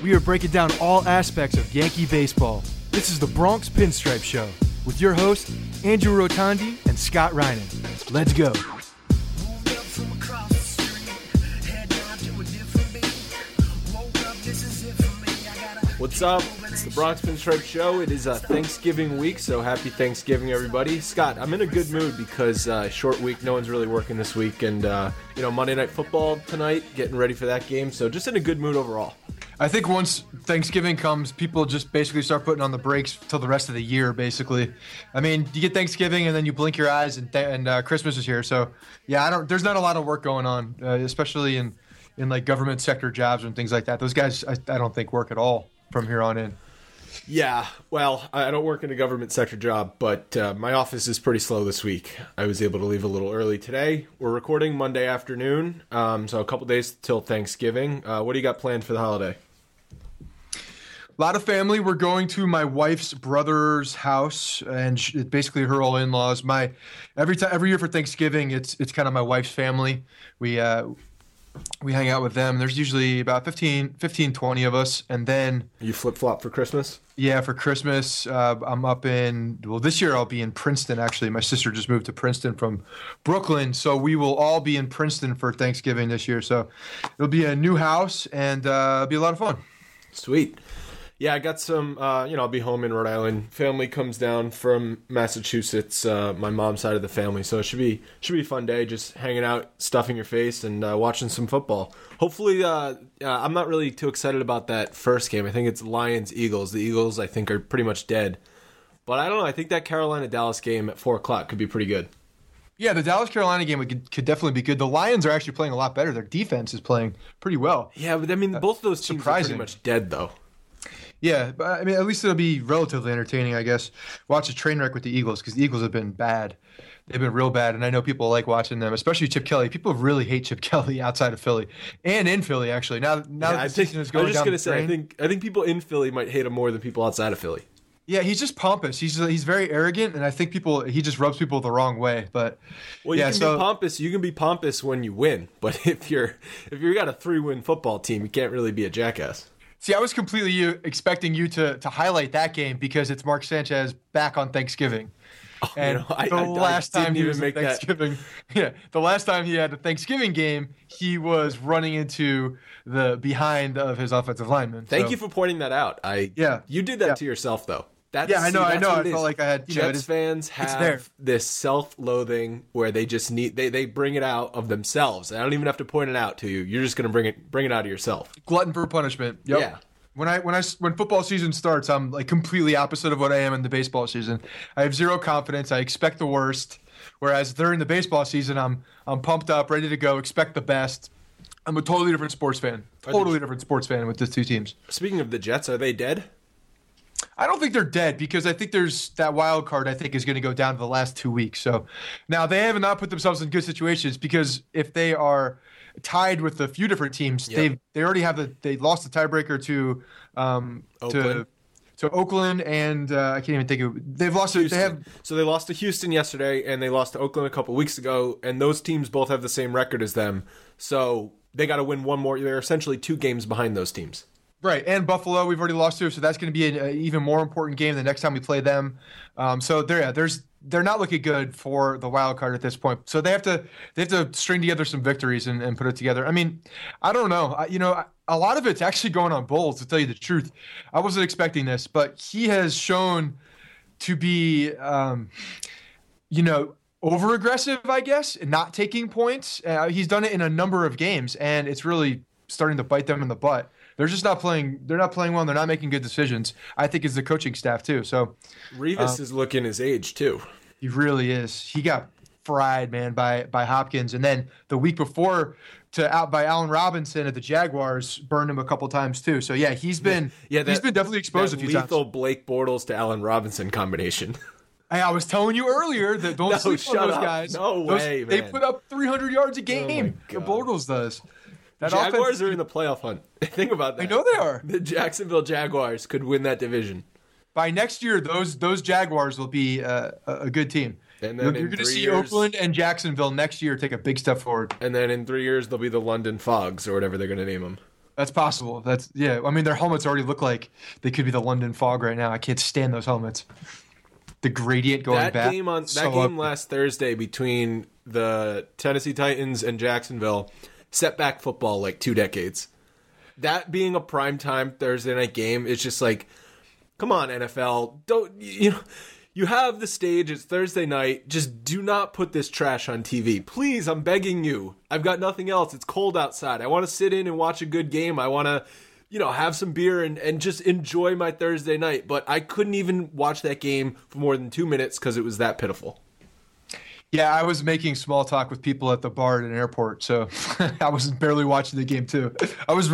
We are breaking down all aspects of Yankee baseball. This is the Bronx Pinstripe Show with your hosts, Andrew Rotondi and Scott Reinen. Let's go. What's up? It's the Bronx Pinstripe Show. It is Thanksgiving week, so happy Thanksgiving, everybody. Scott, I'm in a good mood because short week, no one's really working this week, and Monday Night Football tonight, getting ready for that game, so just in a good mood overall. I think once Thanksgiving comes, people just basically start putting on the brakes till the rest of the year, basically. I mean, you get Thanksgiving and then you blink your eyes and Christmas is here. So, yeah, there's not a lot of work going on, especially in like government sector jobs and things like that. Those guys, I don't think work at all from here on in. Yeah, well, I don't work in a government sector job, but my office is pretty slow this week. I was able to leave a little early today. We're recording Monday afternoon, so a couple days till Thanksgiving. What do you got planned for the holiday? A lot of family. We're going to my wife's brother's house, and it's basically her all in-laws. Every year for Thanksgiving, it's kind of my wife's family. We hang out with them. There's usually about 15, 20 of us, and then You flip-flop for Christmas? Yeah, for Christmas, I'm up this year I'll be in Princeton, actually. My sister just moved to Princeton from Brooklyn, so we will all be in Princeton for Thanksgiving this year. So it'll be a new house, and it'll be a lot of fun. Sweet. Yeah, I got some, I'll be home in Rhode Island. Family comes down from Massachusetts, my mom's side of the family. So it should be a fun day, just hanging out, stuffing your face, and watching some football. Hopefully, I'm not really too excited about that first game. I think it's Lions-Eagles. The Eagles, I think, are pretty much dead. But I don't know. I think that Carolina-Dallas game at 4 o'clock could be pretty good. Yeah, the Dallas-Carolina game could definitely be good. The Lions are actually playing a lot better. Their defense is playing pretty well. Yeah, but I mean, both of those teams are pretty much dead, though. Yeah, but I mean, at least it'll be relatively entertaining, I guess. Watch a train wreck with the Eagles because the Eagles have been bad. They've been real bad, and I know people like watching them, especially Chip Kelly. People really hate Chip Kelly outside of Philly and in Philly, actually. Now that the season is going down the drain. I think people in Philly might hate him more than people outside of Philly. Yeah, he's just pompous. He's very arrogant, and I think he just rubs people the wrong way. But well, you can be pompous. You can be pompous when you win, but if you've got a 3-win football team, you can't really be a jackass. See, I was completely expecting you to highlight that game because it's Mark Sanchez back on Thanksgiving. And the last time he had a Thanksgiving game, he was running into the behind of his offensive lineman. Thank you for pointing that out. You did that to yourself, though. I know. I felt like I had. Jets fans have this self-loathing where they just they bring it out of themselves. I don't even have to point it out to you. You're just going to bring it out of yourself. Glutton for punishment. Yep. Yeah. When football season starts, I'm like completely opposite of what I am in the baseball season. I have zero confidence. I expect the worst. Whereas during the baseball season, I'm pumped up, ready to go, expect the best. I'm a totally different sports fan. Different sports fan with the two teams. Speaking of the Jets, are they dead? I don't think they're dead because I think there's that wild card I think is going to go down to the last 2 weeks. So now they have not put themselves in good situations because if they are tied with a few different teams, they already have they lost the tiebreaker to Oakland and I can't even think of they've lost Houston. So they lost to Houston yesterday and they lost to Oakland a couple weeks ago, and those teams both have the same record as them. So they got to win one more. They're essentially 2 games behind those teams. Right, and Buffalo we've already lost to, so that's going to be an even more important game the next time we play them. So they're not looking good for the wild card at this point. So they have to string together some victories and put it together. I mean, I don't know. A lot of it's actually going on Bowles, to tell you the truth. I wasn't expecting this, but he has shown to be, over-aggressive, I guess, and not taking points. He's done it in a number of games, and it's really starting to bite them in the butt. They're just not playing. They're not playing well. And they're not making good decisions. I think it's the coaching staff too. So Revis is looking his age too. He really is. He got fried, man, by Hopkins, and then the week before by Allen Robinson at the Jaguars burned him a couple times too. So yeah, he's been definitely exposed a few times. Lethal Blake Bortles to Allen Robinson combination. Hey, I was telling you earlier that don't sleep on those guys. No way, man. They put up 300 yards a game. The Bortles does. The Jaguars are in the playoff hunt. Think about that. I know they are. The Jacksonville Jaguars could win that division. By next year, those Jaguars will be a good team. And then you're going to see Oakland and Jacksonville next year take a big step forward. And then in 3 years, they'll be the London Fogs or whatever they're going to name them. That's possible. That's yeah. I mean, their helmets already look like they could be the London fog right now. I can't stand those helmets. The gradient going back. That game last Thursday between the Tennessee Titans and Jacksonville set back football like 2 decades. That being a primetime Thursday night game is just like, come on, NFL. You have the stage. It's Thursday night. Just do not put this trash on TV. Please, I'm begging you. I've got nothing else. It's cold outside. I want to sit in and watch a good game. I want to, have some beer and just enjoy my Thursday night. But I couldn't even watch that game for more than 2 minutes because it was that pitiful. Yeah, I was making small talk with people at the bar at an airport, so I was barely watching the game too. I was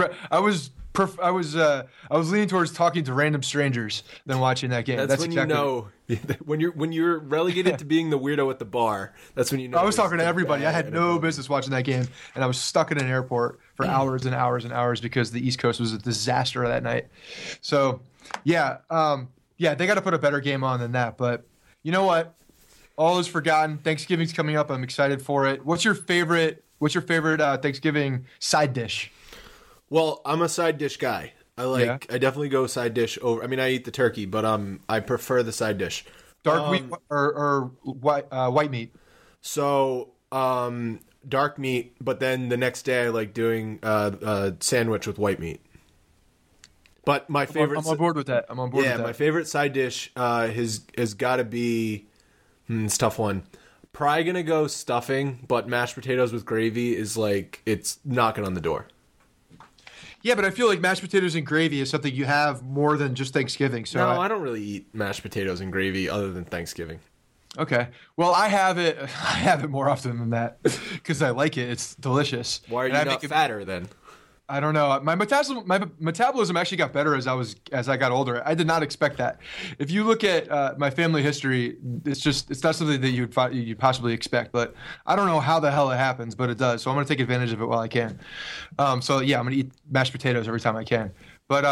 leaning towards talking to random strangers than watching that game. That's when exactly when you're relegated to being the weirdo at the bar. That's when you know. I was talking to everybody. I had no business watching that game, and I was stuck in an airport for hours and hours and hours because the East Coast was a disaster that night. So, they got to put a better game on than that. But you know what? All is forgotten. Thanksgiving's coming up. I'm excited for it. What's your favorite Thanksgiving side dish? Well, I'm a side dish guy. I definitely go side dish over. I mean, I eat the turkey, but I prefer the side dish. Dark meat or white meat? So, dark meat, but then the next day I like doing a sandwich with white meat. But my favorite... I'm on board with that. Yeah, my favorite side dish has got to be... it's a tough one. Probably going to go stuffing, but mashed potatoes with gravy is like, it's knocking on the door. Yeah, but I feel like mashed potatoes and gravy is something you have more than just Thanksgiving. So no, I don't really eat mashed potatoes and gravy other than Thanksgiving. Okay. Well, I have it more often than that because I like it. It's delicious. Why are you not fatter then? I don't know. My metabolism actually got better as I got older. I did not expect that. If you look at my family history, it's not something that you'd possibly expect. But I don't know how the hell it happens, but it does. So I'm going to take advantage of it while I can. I'm going to eat mashed potatoes every time I can. But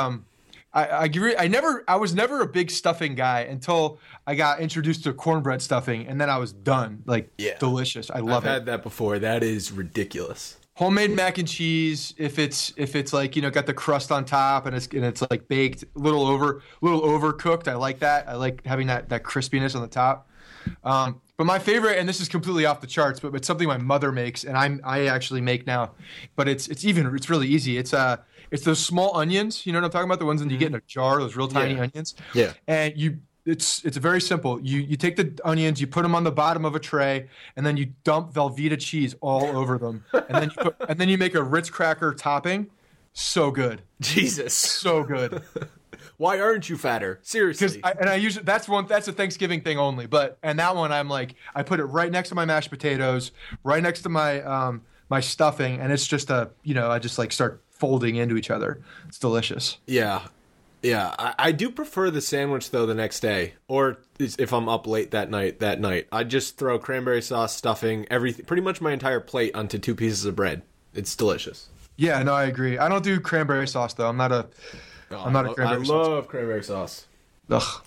I was never a big stuffing guy until I got introduced to cornbread stuffing, and then I was done. Delicious. I love it. I've had that before. That is ridiculous. Homemade mac and cheese, if it's like, got the crust on top and it's like baked, a little overcooked. I like that. I like having that crispiness on the top. But my favorite, and this is completely off the charts, but it's something my mother makes and I actually make now. But it's really easy. It's those small onions. You know what I'm talking about? The ones that you get in a jar, those real tiny onions. Yeah. And it's very simple. You take the onions, you put them on the bottom of a tray, and then you dump Velveeta cheese all over them, and then you make a Ritz cracker topping. So good, Jesus, so good. Why aren't you fatter? Seriously. That's a Thanksgiving thing only. And that one I'm like, I put it right next to my mashed potatoes, right next to my my stuffing, and it's just I just like start folding into each other. It's delicious. Yeah. Yeah, I do prefer the sandwich, though, the next day. Or if I'm up late that night. I just throw cranberry sauce, stuffing, everything, pretty much my entire plate onto 2 pieces of bread. It's delicious. Yeah, no, I agree. I don't do cranberry sauce, though. I'm not a cranberry sauce. I love cranberry sauce. Ugh.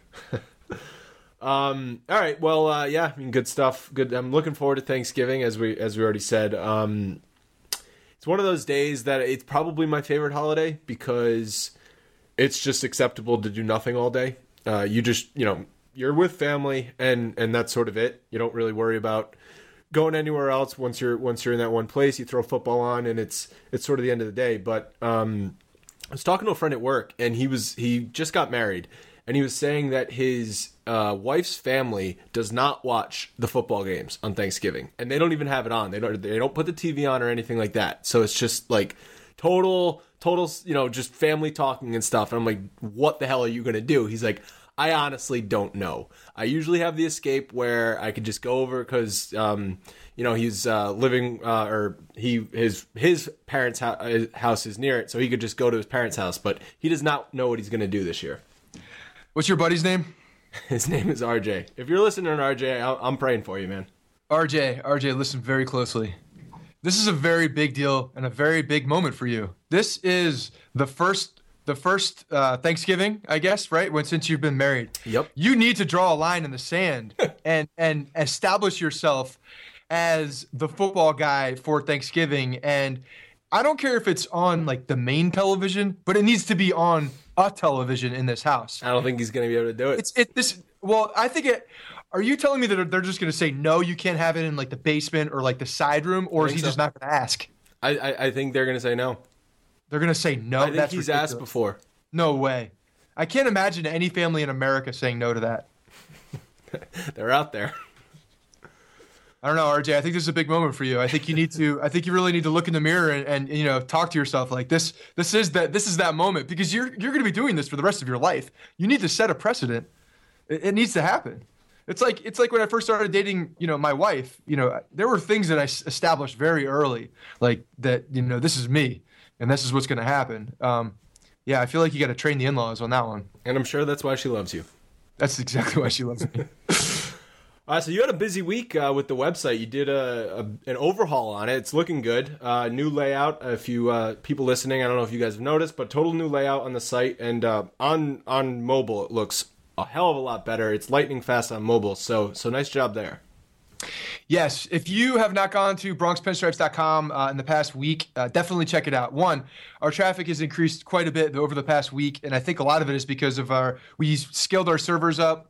All right, well, I mean, good stuff. Good. I'm looking forward to Thanksgiving, as we already said. It's one of those days that it's probably my favorite holiday because... it's just acceptable to do nothing all day. You just, you're with family and that's sort of it. You don't really worry about going anywhere else once you're in that one place. You throw football on and it's sort of the end of the day. But I was talking to a friend at work and he just got married and he was saying that his wife's family does not watch the football games on Thanksgiving and they don't even have it on. They don't put the TV on or anything like that. So it's just like total, just family talking and stuff. And I'm like, what the hell are you going to do? He's like, I honestly don't know. I usually have the escape where I could just go over because, he's living, his parents' house is near it. So he could just go to his parents' house, but he does not know what he's going to do this year. What's your buddy's name? His name is RJ. If you're listening, RJ, I'm praying for you, man. RJ, listen very closely. This is a very big deal and a very big moment for you. This is the first Thanksgiving, I guess, right? Since you've been married. Yep. You need to draw a line in the sand and establish yourself as the football guy for Thanksgiving. And I don't care if it's on like the main television, but it needs to be on a television in this house. I don't think he's going to be able to do it. Well, I think it. Are you telling me that they're just going to say no? You can't have it in like the basement or like the side room, or is he just not going to ask? I think they're going to say no. They're going to say no. I think he's asked before. No way. I can't imagine any family in America saying no to that. They're out there. I don't know, RJ. I think this is a big moment for you. I think you need to. I think you really need to look in the mirror and you know, talk to yourself like this. This is that moment, because you're going to be doing this for the rest of your life. You need to set a precedent. It needs to happen. It's like when I first started dating, you know, my wife. You know, there were things that I established very early, like that. You know, this is me, and this is what's going to happen. Yeah, I feel like you got to train the in-laws on that one. And I'm sure that's why she loves you. That's exactly why she loves me. So you had a busy week with the website. You did an overhaul on it. It's looking good. New layout. If you people listening, I don't know if you guys have noticed, but total new layout on the site, and on mobile it looks a hell of a lot better. It's lightning fast on mobile. So nice job there. Yes, if you have not gone to BronxPinstripes.com in the past week, definitely check it out. One, our traffic has increased quite a bit over the past week, and I think a lot of it is because of we scaled our servers up.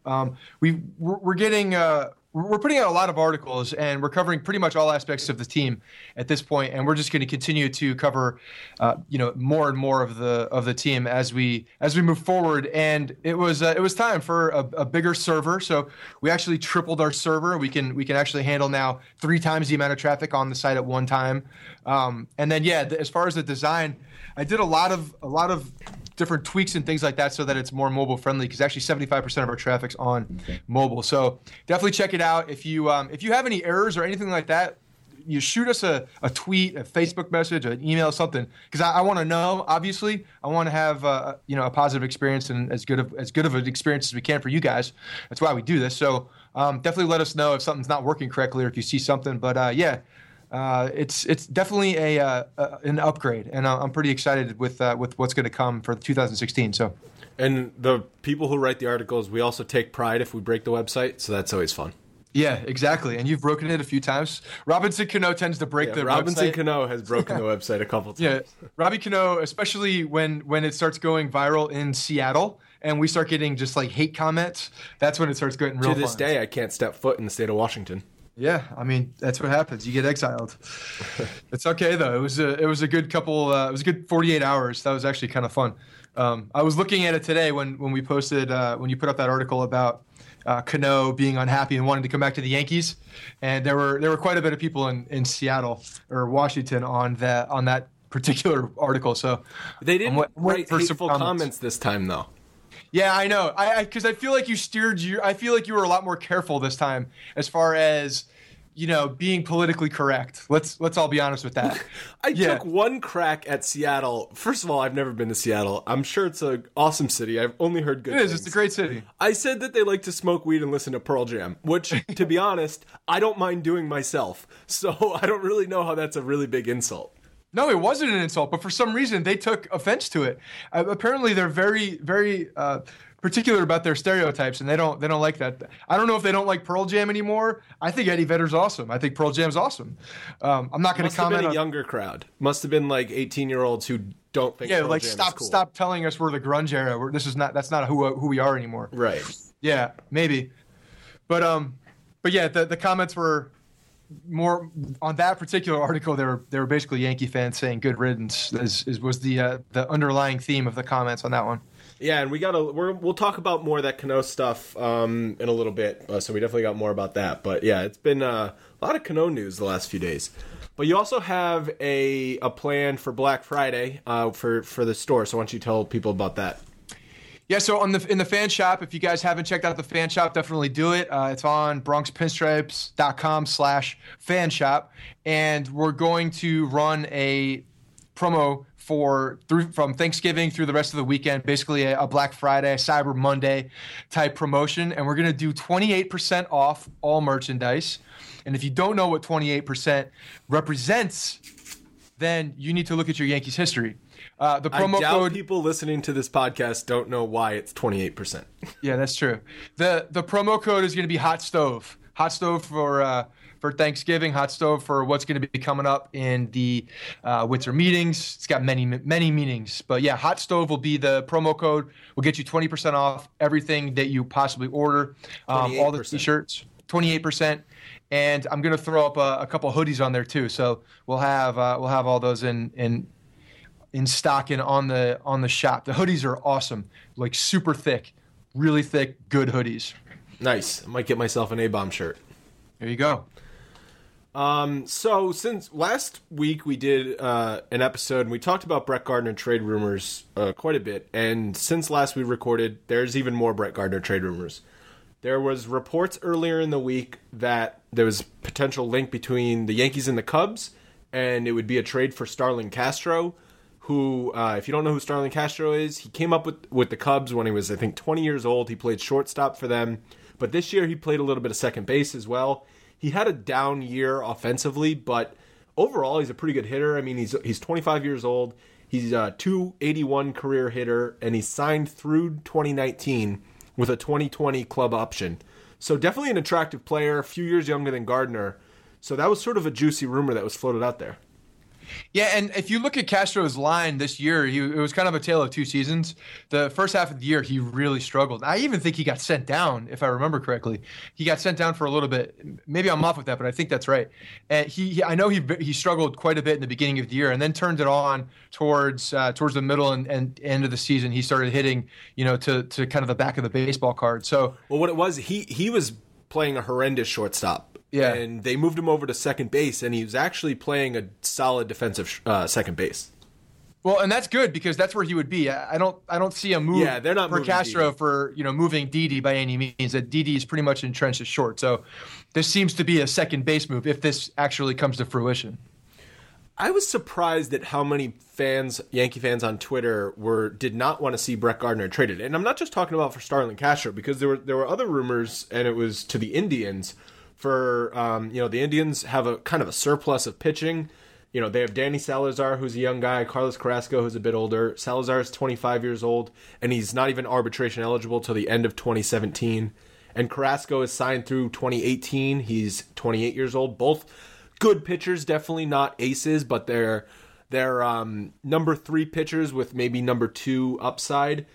We're putting out a lot of articles, and we're covering pretty much all aspects of the team at this point, and we're just going to continue to cover, more and more of the team as we move forward. And it was time for a bigger server, so we actually tripled our server. We can actually handle now 3 times the amount of traffic on the site at one time. And then as far as the design, I did a lot of different tweaks and things like that so that it's more mobile friendly, because actually 75% of our traffic's on mobile. So definitely check it out. If you have any errors or anything like that, you shoot us a tweet, a Facebook message, an email, something, because I want to know. Obviously, I want to have a positive experience and as good of an experience as we can for you guys. That's why we do this. So definitely let us know if something's not working correctly or if you see something. But it's definitely an upgrade, and I'm pretty excited with what's going to come for 2016. So, and the people who write the articles, we also take pride if we break the website, so that's always fun. Yeah, exactly. And you've broken it a few times. Robinson Cano tends to break the Robinson website. Cano has broken the website a couple times. Yeah, Robbie Cano, especially when it starts going viral in Seattle and we start getting just like hate comments, that's when it starts getting real fun. To this day, I can't step foot in the state of Washington. Yeah, I mean, that's what happens. You get exiled. It's okay though. It was a good couple. It was a good 48 hours. That was actually kind of fun. I was looking at it today when we posted when you put up that article about Cano being unhappy and wanting to come back to the Yankees, and there were quite a bit of people in Seattle or Washington on that particular article. So they didn't write hateful comments this time though. Yeah, I know. Because I feel like I feel like you were a lot more careful this time as far as, being politically correct. Let's all be honest with that. I took one crack at Seattle. First of all, I've never been to Seattle. I'm sure it's an awesome city. I've only heard good things. It is. It's a great city. I said that they like to smoke weed and listen to Pearl Jam, which, to be honest, I don't mind doing myself. So I don't really know how that's a really big insult. No, it wasn't an insult, but for some reason they took offense to it. Apparently, they're very, very particular about their stereotypes, and they don't like that. I don't know if they don't like Pearl Jam anymore. I think Eddie Vedder's awesome. I think Pearl Jam's awesome. I'm not going to comment. Must have been a younger crowd. Must have been like 18-year-olds who don't think. Yeah, Pearl Jam is cool. Stop telling us we're the grunge era. That's not who we are anymore. Right. Yeah, maybe. But yeah, the comments were more on that particular article. They were basically Yankee fans saying "good riddance" was the underlying theme of the comments on that one. Yeah, and we'll talk about more of that Cano stuff in a little bit. So we definitely got more about that. But yeah, it's been a lot of Cano news the last few days. But you also have a plan for Black Friday for the store. So why don't you tell people about that? Yeah, so in the fan shop, if you guys haven't checked out the fan shop, definitely do it. It's on BronxPinstripes.com/fan shop, and we're going to run a promo from Thanksgiving through the rest of the weekend, basically a Black Friday, Cyber Monday type promotion, and we're going to do 28% off all merchandise. And if you don't know what 28% represents, then you need to look at your Yankees history. The promo code. People listening to this podcast don't know why it's 28%. Yeah, that's true. The promo code is going to be Hot Stove. Hot Stove for for Thanksgiving, hot stove for what's going to be coming up in the winter meetings. It's got many meanings. But yeah, hot stove will be the promo code. Will get you 20% off everything that you possibly order. All the t-shirts, 28%. And I'm going to throw up a couple hoodies on there too. So we'll have all those in stock and on the shop. The hoodies are awesome, like super thick, really thick, good hoodies. Nice. I might get myself an A-Bomb shirt. There you go. So since last week we did an episode and we talked about Brett Gardner trade rumors quite a bit, and since last we recorded, there's even more Brett Gardner trade rumors. There was reports earlier in the week that there was potential link between the Yankees and the Cubs, and it would be a trade for Starlin Castro, who, if you don't know who Starlin Castro is, he came up with the Cubs when he was, I think, 20 years old. He played shortstop for them. But this year he played a little bit of second base as well. He had a down year offensively, but overall he's a pretty good hitter. I mean, he's 25 years old. He's a .281 career hitter, and he's signed through 2019 with a 2020 club option. So definitely an attractive player, a few years younger than Gardner. So that was sort of a juicy rumor that was floated out there. Yeah, and if you look at Castro's line this year, it was kind of a tale of two seasons. The first half of the year, he really struggled. I even think he got sent down, if I remember correctly. He got sent down for a little bit. Maybe I'm off with that, but I think that's right. And I know he struggled quite a bit in the beginning of the year, and then turned it on towards the middle and end of the season. He started hitting, to kind of the back of the baseball card. So, well, what it was, he was playing a horrendous shortstop. Yeah. And they moved him over to second base, and he was actually playing a solid defensive second base. Well, and that's good because that's where he would be. I don't see a move they're not for Castro Didi. For moving Didi by any means. That Didi is pretty much entrenched as short. So this seems to be a second base move if this actually comes to fruition. I was surprised at how many Yankee fans on Twitter did not want to see Brett Gardner traded. And I'm not just talking about for Starlin Castro, because there were other rumors, and it was to the Indians. For the Indians have a kind of a surplus of pitching. They have Danny Salazar, who's a young guy, Carlos Carrasco, who's a bit older. Salazar is 25 years old, and he's not even arbitration eligible till the end of 2017. And Carrasco is signed through 2018. He's 28 years old. Both good pitchers, definitely not aces, but they're number 3 pitchers with maybe number 2 upside.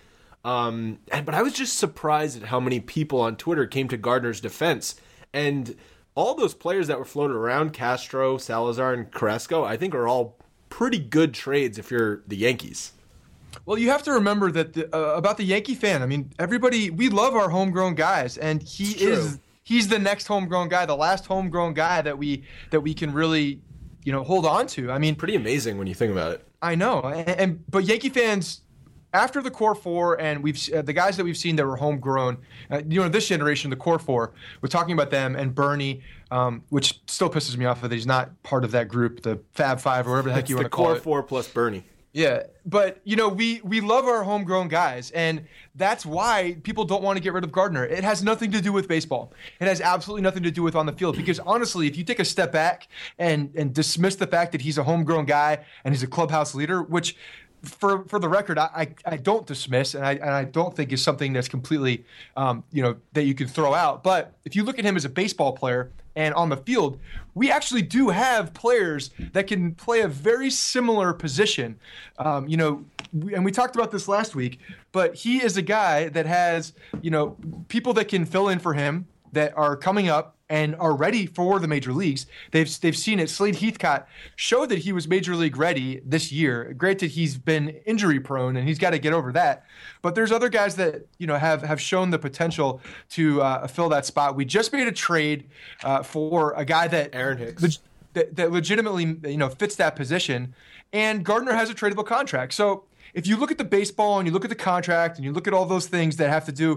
But I was just surprised at how many people on Twitter came to Gardner's defense. And all those players that were floated around, Castro, Salazar, and Carrasco, I think are all pretty good trades if you're the Yankees. Well, you have to remember that about the Yankee fan. I mean, we love our homegrown guys, and he's the next homegrown guy, the last homegrown guy that we can really hold on to. I mean, pretty amazing when you think about it. I know, but Yankee fans, after the core 4, and the guys that we've seen that were homegrown, this generation, the core 4, we're talking about them and Bernie, which still pisses me off that he's not part of that group, the Fab Five or whatever the heck you want to call it. The core 4 plus Bernie. Yeah, but we love our homegrown guys, and that's why people don't want to get rid of Gardner. It has nothing to do with baseball. It has absolutely nothing to do with on the field. Because honestly, if you take a step back and dismiss the fact that he's a homegrown guy and he's a clubhouse leader, which for the record, I don't dismiss, and I don't think is something that's completely, that you can throw out. But if you look at him as a baseball player and on the field, we actually do have players that can play a very similar position. And we talked about this last week, but he is a guy that has, people that can fill in for him that are coming up and are ready for the major leagues. They've seen it. Slade Heathcott showed that he was major league ready this year. Granted, he's been injury prone and he's got to get over that. But there's other guys that have shown the potential to fill that spot. We just made a trade for a guy that Aaron Hicks that legitimately fits that position, and Gardner has a tradable contract. So if you look at the baseball and you look at the contract and you look at all those things that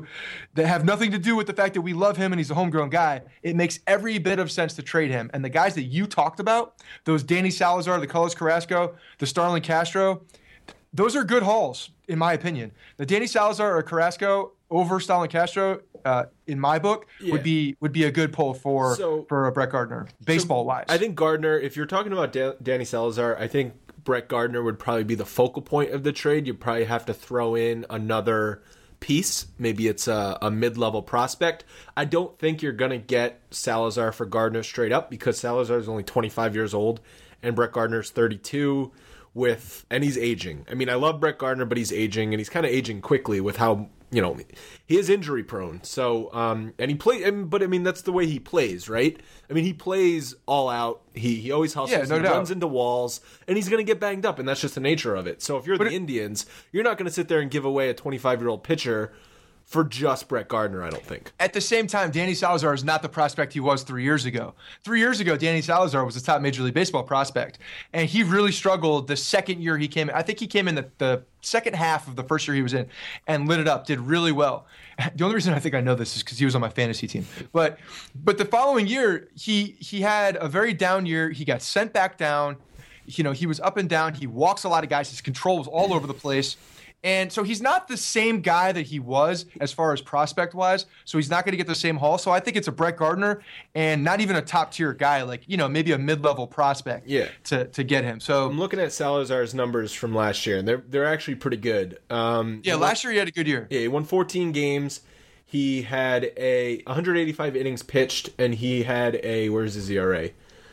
have nothing to do with the fact that we love him and he's a homegrown guy, it makes every bit of sense to trade him. And the guys that you talked about, those Danny Salazar, the Carlos Carrasco, the Starlin Castro, those are good hauls, in my opinion. The Danny Salazar or Carrasco over Starlin Castro, in my book, would be a good pull for Brett Gardner, baseball-wise. I think Gardner, if you're talking about Danny Salazar, I think Brett Gardner would probably be the focal point of the trade. You'd probably have to throw in another piece. Maybe it's a mid-level prospect. I don't think you're going to get Salazar for Gardner straight up because Salazar is only 25 years old and Brett Gardner's 32 and he's aging. I mean, I love Brett Gardner, but he's aging, and he's kind of aging quickly with how, he is injury prone. So, and he but I mean, that's the way he plays, right? I mean, he plays all out. He always hustles, no doubt. Runs into walls, and he's going to get banged up, and that's just the nature of it. So if you're the Indians, you're not going to sit there and give away a 25-year-old pitcher for just Brett Gardner, I don't think. At the same time, Danny Salazar is not the prospect he was 3 years ago. 3 years ago, Danny Salazar was the top Major League Baseball prospect, and he really struggled the second year he came in. I think he came in the second half of the first year he was in and lit it up, did really well. The only reason I think I know this is because he was on my fantasy team. But the following year, he had a very down year. He got sent back down. He was up and down. He walks a lot of guys. His control was all over the place. And so he's not the same guy that he was as far as prospect-wise, so he's not going to get the same haul. So I think it's a Brett Gardner and not even a top-tier guy, like, maybe a mid-level prospect to get him. So I'm looking at Salazar's numbers from last year, and they're actually pretty good. Last year he had a good year. Yeah, he won 14 games. He had 185 innings pitched, and he had where's his ERA?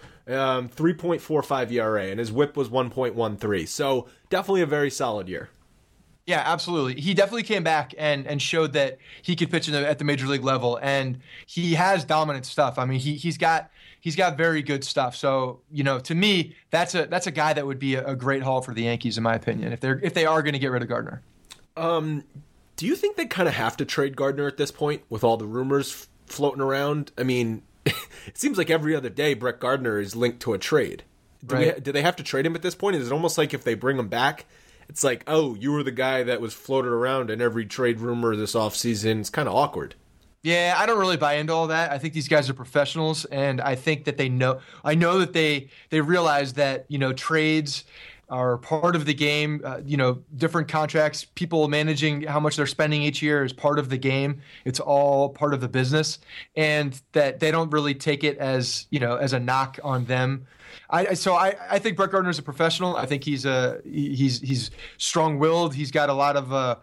3.45 ERA, and his WHIP was 1.13. So definitely a very solid year. Yeah, absolutely. He definitely came back and showed that he could pitch at the major league level, and he has dominant stuff. I mean, he's got very good stuff. So to me, that's a guy that would be a great haul for the Yankees, in my opinion, if they are going to get rid of Gardner. Do you think they kind of have to trade Gardner at this point with all the rumors floating around? I mean, it seems like every other day Brett Gardner is linked to a trade. Do they have to trade him at this point? Is it almost like if they bring him back, it's like, oh, you were the guy that was floated around in every trade rumor this offseason. It's kind of awkward. Yeah, I don't really buy into all that. I think these guys are professionals, and I think that I know that they realize that, trades are part of the game. Different contracts, people managing how much they're spending each year is part of the game. It's all part of the business, and that they don't really take it as a knock on them. I think Brett Gardner's a professional. I think he's strong-willed. He's got a lot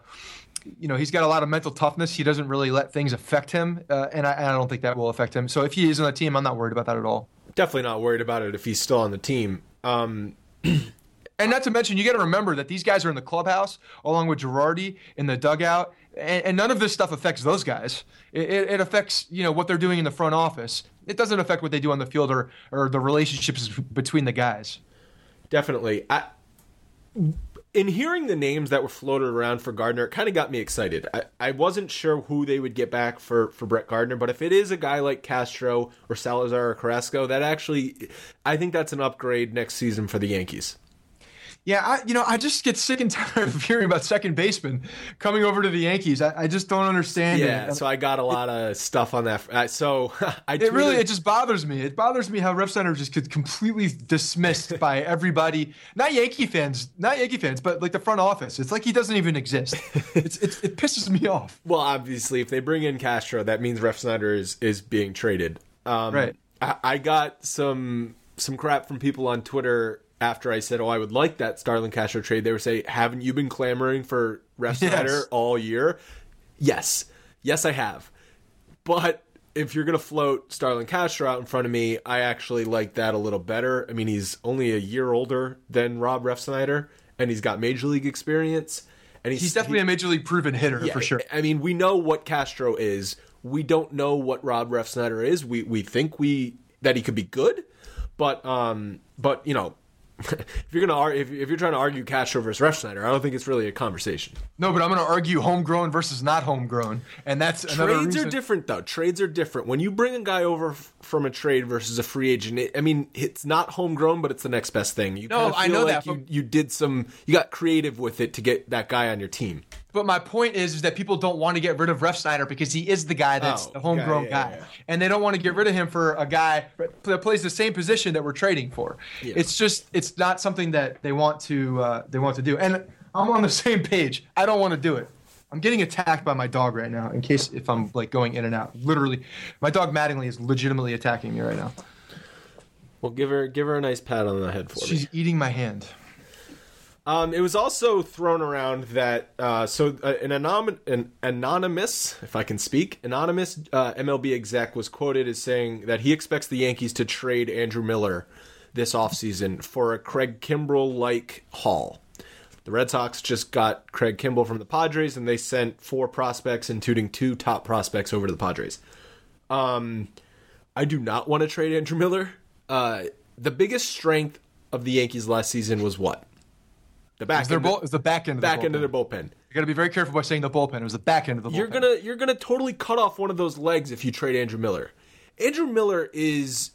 of mental toughness. He doesn't really let things affect him, and I don't think that will affect him. So if he is on the team, I'm not worried about that at all. Definitely not worried about it if he's still on the team. And not to mention, you got to remember that these guys are in the clubhouse along with Girardi in the dugout, and none of this stuff affects those guys. It affects what they're doing in the front office. It doesn't affect what they do on the field or the relationships between the guys. Definitely. In hearing the names that were floated around for Gardner, it kind of got me excited. I wasn't sure who they would get back for Brett Gardner, but if it is a guy like Castro or Salazar or Carrasco, I think that's an upgrade next season for the Yankees. Yeah, I just get sick and tired of hearing about second baseman coming over to the Yankees. I just don't understand it. Yeah, so I got a lot of stuff on that. It just bothers me. It bothers me how Refsnyder just gets completely dismissed by everybody. Not Yankee fans, but like the front office. It's like he doesn't even exist. It pisses me off. Well, obviously, if they bring in Castro, that means Refsnyder is being traded. Right. I got some crap from people on Twitter after I said, I would like that Starlin Castro trade. They were saying, haven't you been clamoring for Refsnyder all year? Yes, I have. But if you're going to float Starlin Castro out in front of me, I actually like that a little better. I mean, he's only a year older than Rob Refsnyder, and he's got major league experience. And he's definitely a major league proven hitter, for sure. I mean, we know what Castro is. We don't know what Rob Refsnyder is. We think that he could be good, but if you're trying to argue Castro versus Refsnyder, I don't think it's really a conversation. No, but I'm going to argue homegrown versus not homegrown, and that's another reason. Trades are different, though. Trades are different. When you bring a guy over from a trade versus a free agent, it's not homegrown, but it's the next best thing. I know that. You got creative with it to get that guy on your team. But my point is that people don't want to get rid of Refsnyder because he is the guy that's the homegrown guy. Yeah. And they don't want to get rid of him for a guy that plays the same position that we're trading for. Yeah. It's not something that they want to do. And I'm on the same page. I don't want to do it. I'm getting attacked by my dog right now if I'm like going in and out. Literally, my dog Mattingly is legitimately attacking me right now. Well, give her a nice pat on the head for me. She's eating my hand. It was also thrown around that an anonymous, if I can speak, MLB exec was quoted as saying that he expects the Yankees to trade Andrew Miller this offseason for a Craig Kimbrel-like haul. The Red Sox just got Craig Kimbrel from the Padres, and they sent 4 prospects, including 2 top prospects, over to the Padres. I do not want to trade Andrew Miller. The biggest strength of the Yankees last season was what? The back end of the back end of their bullpen. You got to be very careful by saying the bullpen. It was the back end of the bullpen. You're gonna totally cut off one of those legs if you trade Andrew Miller. Andrew Miller is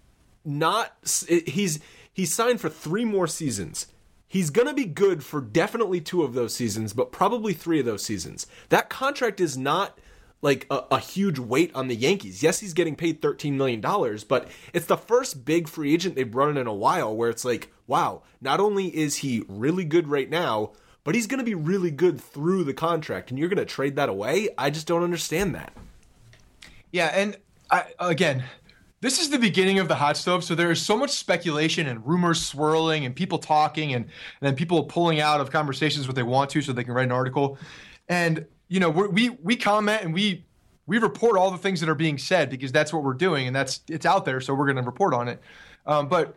not. He's signed for 3 more seasons. He's gonna be good for definitely 2 of those seasons, but probably 3 of those seasons. That contract is not like a huge weight on the Yankees. Yes, he's getting paid $13 million, but it's the first big free agent they've brought in a while where it's like, wow, not only is he really good right now, but he's going to be really good through the contract, and you're going to trade that away? I just don't understand that. Yeah, and again, this is the beginning of the hot stove, so there is so much speculation and rumors swirling and people talking and then people pulling out of conversations what they want to so they can write an article. And you know, we comment and we report all the things that are being said because that's what we're doing and it's out there, so we're going to report on it. But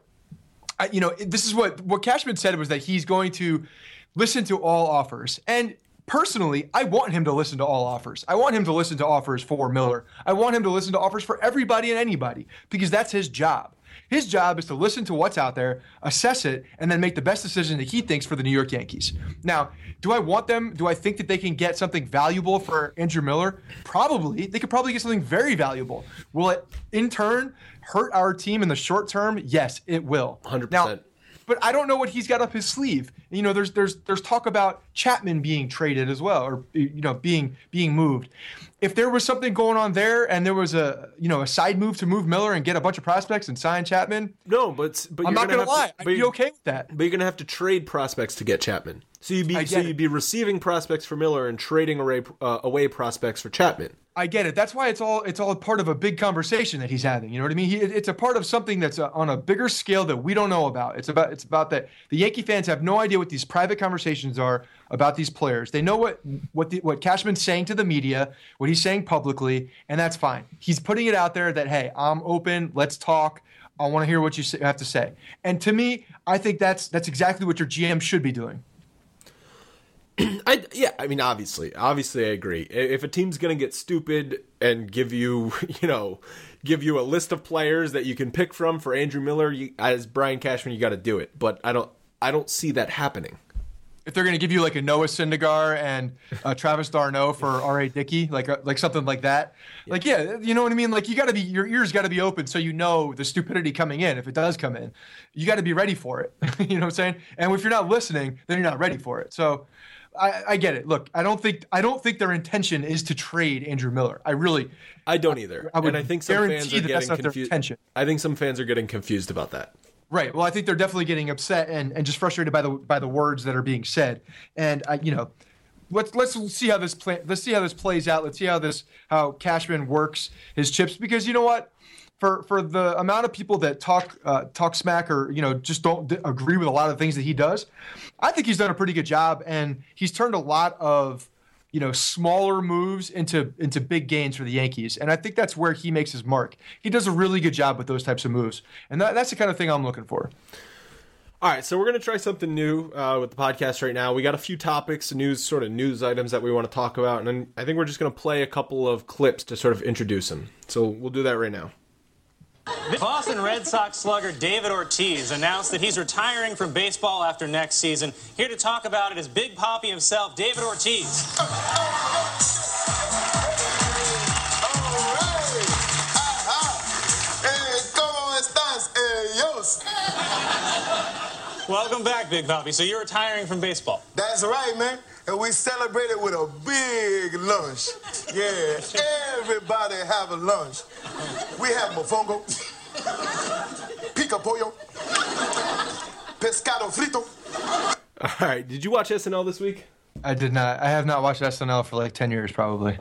this is what Cashman said was that he's going to listen to all offers. And personally, I want him to listen to all offers. I want him to listen to offers for Miller. I want him to listen to offers for everybody and anybody because that's his job. His job is to listen to what's out there, assess it, and then make the best decision that he thinks for the New York Yankees. Now, do I think that they can get something valuable for Andrew Miller? Probably. They could probably get something very valuable. Will it, in turn, hurt our team in the short term? Yes, it will. 100%. Now, but I don't know what he's got up his sleeve. You know, there's talk about Chapman being traded as well, or being moved. If there was something going on there, and there was a side move to move Miller and get a bunch of prospects and sign Chapman, no, but I'm not gonna lie, I'd be okay with that. But you're gonna have to trade prospects to get Chapman. So you'd be receiving prospects for Miller and trading away prospects for Chapman. I get it. That's why it's all part of a big conversation that he's having. You know what I mean? It's a part of something that's on a bigger scale that we don't know about. It's about that the Yankee fans have no idea what these private conversations are about these players. They know what Cashman's saying to the media, what he's saying publicly, and that's fine. He's putting it out there that, hey, I'm open. Let's talk. I want to hear what you have to say. And to me, I think that's exactly what your GM should be doing. Obviously I agree. If a team's going to get stupid and give you a list of players that you can pick from for Andrew Miller, as Brian Cashman, you got to do it. But I don't see that happening. If they're going to give you like a Noah Syndergaard and Travis d'Arnaud for R.A. Dickey, like something like that, you know what I mean? Like your ears got to be open so you know the stupidity coming in. If it does come in, you got to be ready for it. You know what I'm saying? And if you're not listening, then you're not ready for it. So I get it. Look, I don't think their intention is to trade Andrew Miller. I don't either. And I think some fans are getting confused. I think some fans are getting confused about that. Right. Well, I think they're definitely getting upset and just frustrated by the words that are being said. And let's see how this plays out. Let's see how Cashman works his chips, because you know what, for the amount of people that talk smack or just don't agree with a lot of things that he does, I think he's done a pretty good job, and he's turned a lot of smaller moves into big gains for the Yankees. And I think that's where he makes his mark. He does a really good job with those types of moves. And that's the kind of thing I'm looking for. All right, so we're going to try something new with the podcast right now. We got a few topics, news items that we want to talk about. And then I think we're just going to play a couple of clips to sort of introduce them. So we'll do that right now. Boston Red Sox slugger David Ortiz announced that he's retiring from baseball after next season. Here to talk about it is Big Papi himself, David Ortiz. Welcome back, Big Papi. So you're retiring from baseball? That's right, man. And we celebrated with a big lunch. Yeah, everybody have a lunch. We have mofongo, pica pollo, pescado frito. All right, did you watch SNL this week? I did not. I have not watched SNL for like 10 years, probably.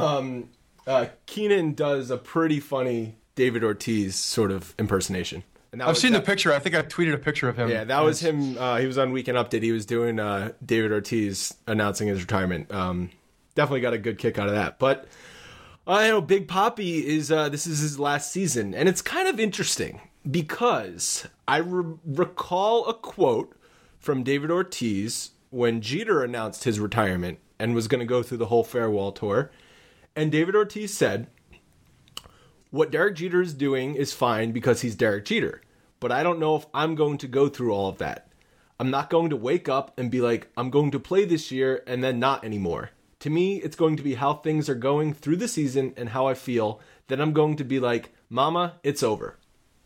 Keenan does a pretty funny David Ortiz sort of impersonation. And that I've was seen the that- picture. I think I tweeted a picture of him. Yeah, that was him. He was on Weekend Update. He was doing David Ortiz announcing his retirement. Definitely got a good kick out of that. But I know Big Papi is this is his last season, and it's kind of interesting because I recall a quote from David Ortiz when Jeter announced his retirement and was going to go through the whole farewell tour. And David Ortiz said, "What Derek Jeter is doing is fine because he's Derek Jeter. But I don't know if I'm going to go through all of that. I'm not going to wake up and be like, I'm going to play this year and then not anymore. To me, it's going to be how things are going through the season and how I feel. Then I'm going to be like, Mama, it's over."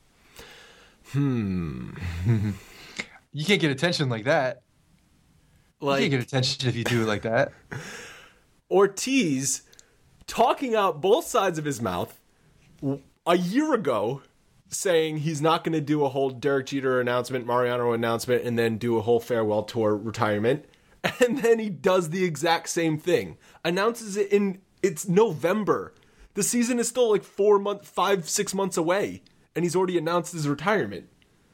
You can't get attention like that. You can't get attention if you do it like that. Ortiz talking out both sides of his mouth a year ago, saying he's not going to do a whole Derek Jeter announcement, Mariano announcement, and then do a whole farewell tour retirement. And then he does the exact same thing. Announces it it's November. The season is still like 5-6 months away. And he's already announced his retirement.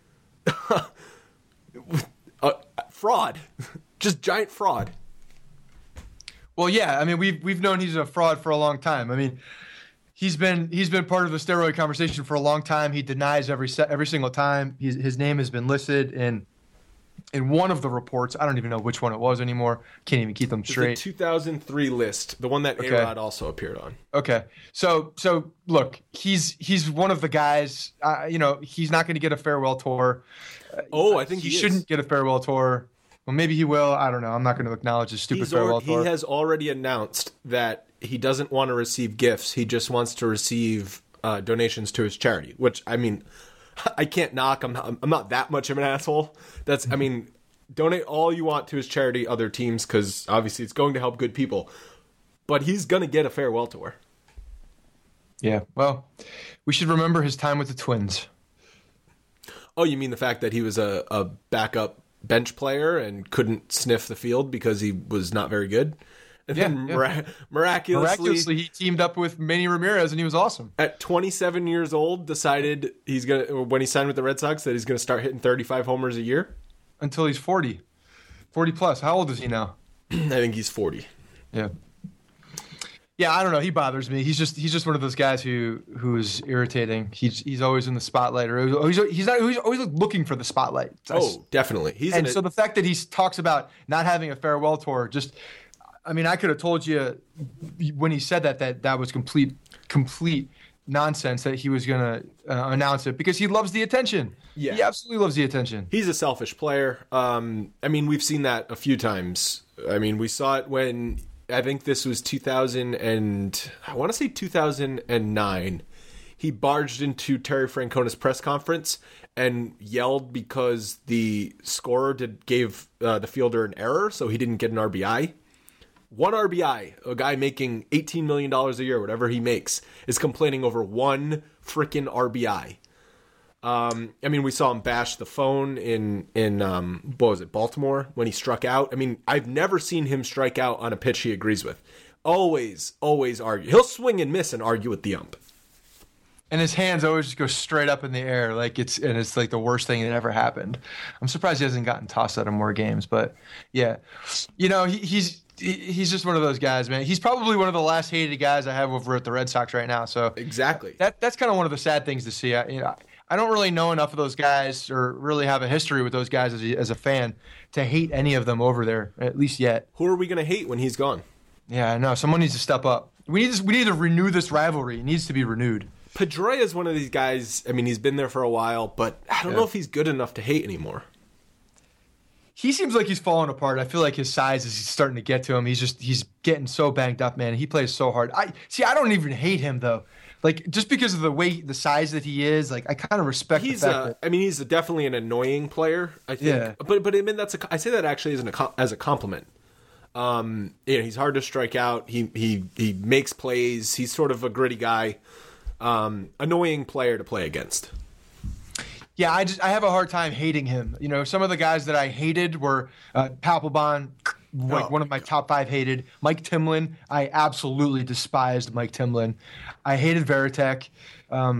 Fraud. Just giant fraud. Well, yeah. I mean, we've known he's a fraud for a long time. I mean, he's been part of the steroid conversation for a long time. He denies every single time. His name has been listed in one of the reports. I don't even know which one it was anymore. Can't even keep them straight. The 2003 list, the one that Okay. A-Rod also appeared on. Okay, so look, he's one of the guys. He's not going to get a farewell tour. I think He he shouldn't is. get a farewell tour. Well, maybe he will. I don't know. I'm not going to acknowledge his stupid farewell tour. He has already announced that he doesn't want to receive gifts. He just wants to receive donations to his charity, which, I mean, I can't knock. I'm not that much of an asshole. Donate all you want to his charity, other teams, because obviously it's going to help good people. But he's going to get a farewell tour. Yeah. Well, we should remember his time with the Twins. Oh, you mean the fact that he was a backup bench player and couldn't sniff the field because he was not very good? And then miraculously, he teamed up with Manny Ramirez, and he was awesome. at 27 years old, decided when he signed with the Red Sox, that he's going to start hitting 35 homers a year. Until he's 40 plus. How old is he now? I think he's 40. Yeah. Yeah, I don't know. He bothers me. He's just one of those guys who is irritating. He's always in the spotlight, or he's always looking for the spotlight. Oh, definitely. So the fact that he talks about not having a farewell tour, just, I mean, I could have told you when he said that was complete nonsense that he was going to announce it because he loves the attention. Yeah. He absolutely loves the attention. He's a selfish player. I mean, we've seen that a few times. I mean, we saw it when I think this was 2009. He barged into Terry Francona's press conference and yelled because the scorer gave the fielder an error, so he didn't get an RBI. One RBI, a guy making $18 million a year, whatever he makes, is complaining over one freaking RBI. I mean, we saw him bash the phone in what was it, Baltimore, when he struck out. I mean, I've never seen him strike out on a pitch he agrees with. Always argue. He'll swing and miss and argue with the ump. And his hands always just go straight up in the air, like it's like the worst thing that ever happened. I'm surprised he hasn't gotten tossed out of more games, but yeah, he's just one of those guys, man. He's probably one of the last hated guys I have over at the Red Sox right now. So Exactly. that's kind of one of the sad things to see. I don't really know enough of those guys or really have a history with those guys as a fan to hate any of them over there, at least yet. Who are we going to hate when he's gone? Yeah, I know. Someone needs to step up. We need to renew this rivalry. It needs to be renewed. Pedroia is one of these guys. I mean, he's been there for a while, but I don't know if he's good enough to hate anymore. He seems like he's falling apart. I feel like his size is starting to get to him. He's getting so banged up, man. He plays so hard. I don't even hate him though. Like, just because of the size that he is, like, I kind of respect the fact that... he's definitely an annoying player, I think. Yeah. But I mean, I say that actually as a compliment. He's hard to strike out. He makes plays. He's sort of a gritty guy. Annoying player to play against. Yeah, I have a hard time hating him. Some of the guys that I hated were Papelbon, one of my top 5 hated. Mike Timlin, I absolutely despised Mike Timlin. I hated Veritek. I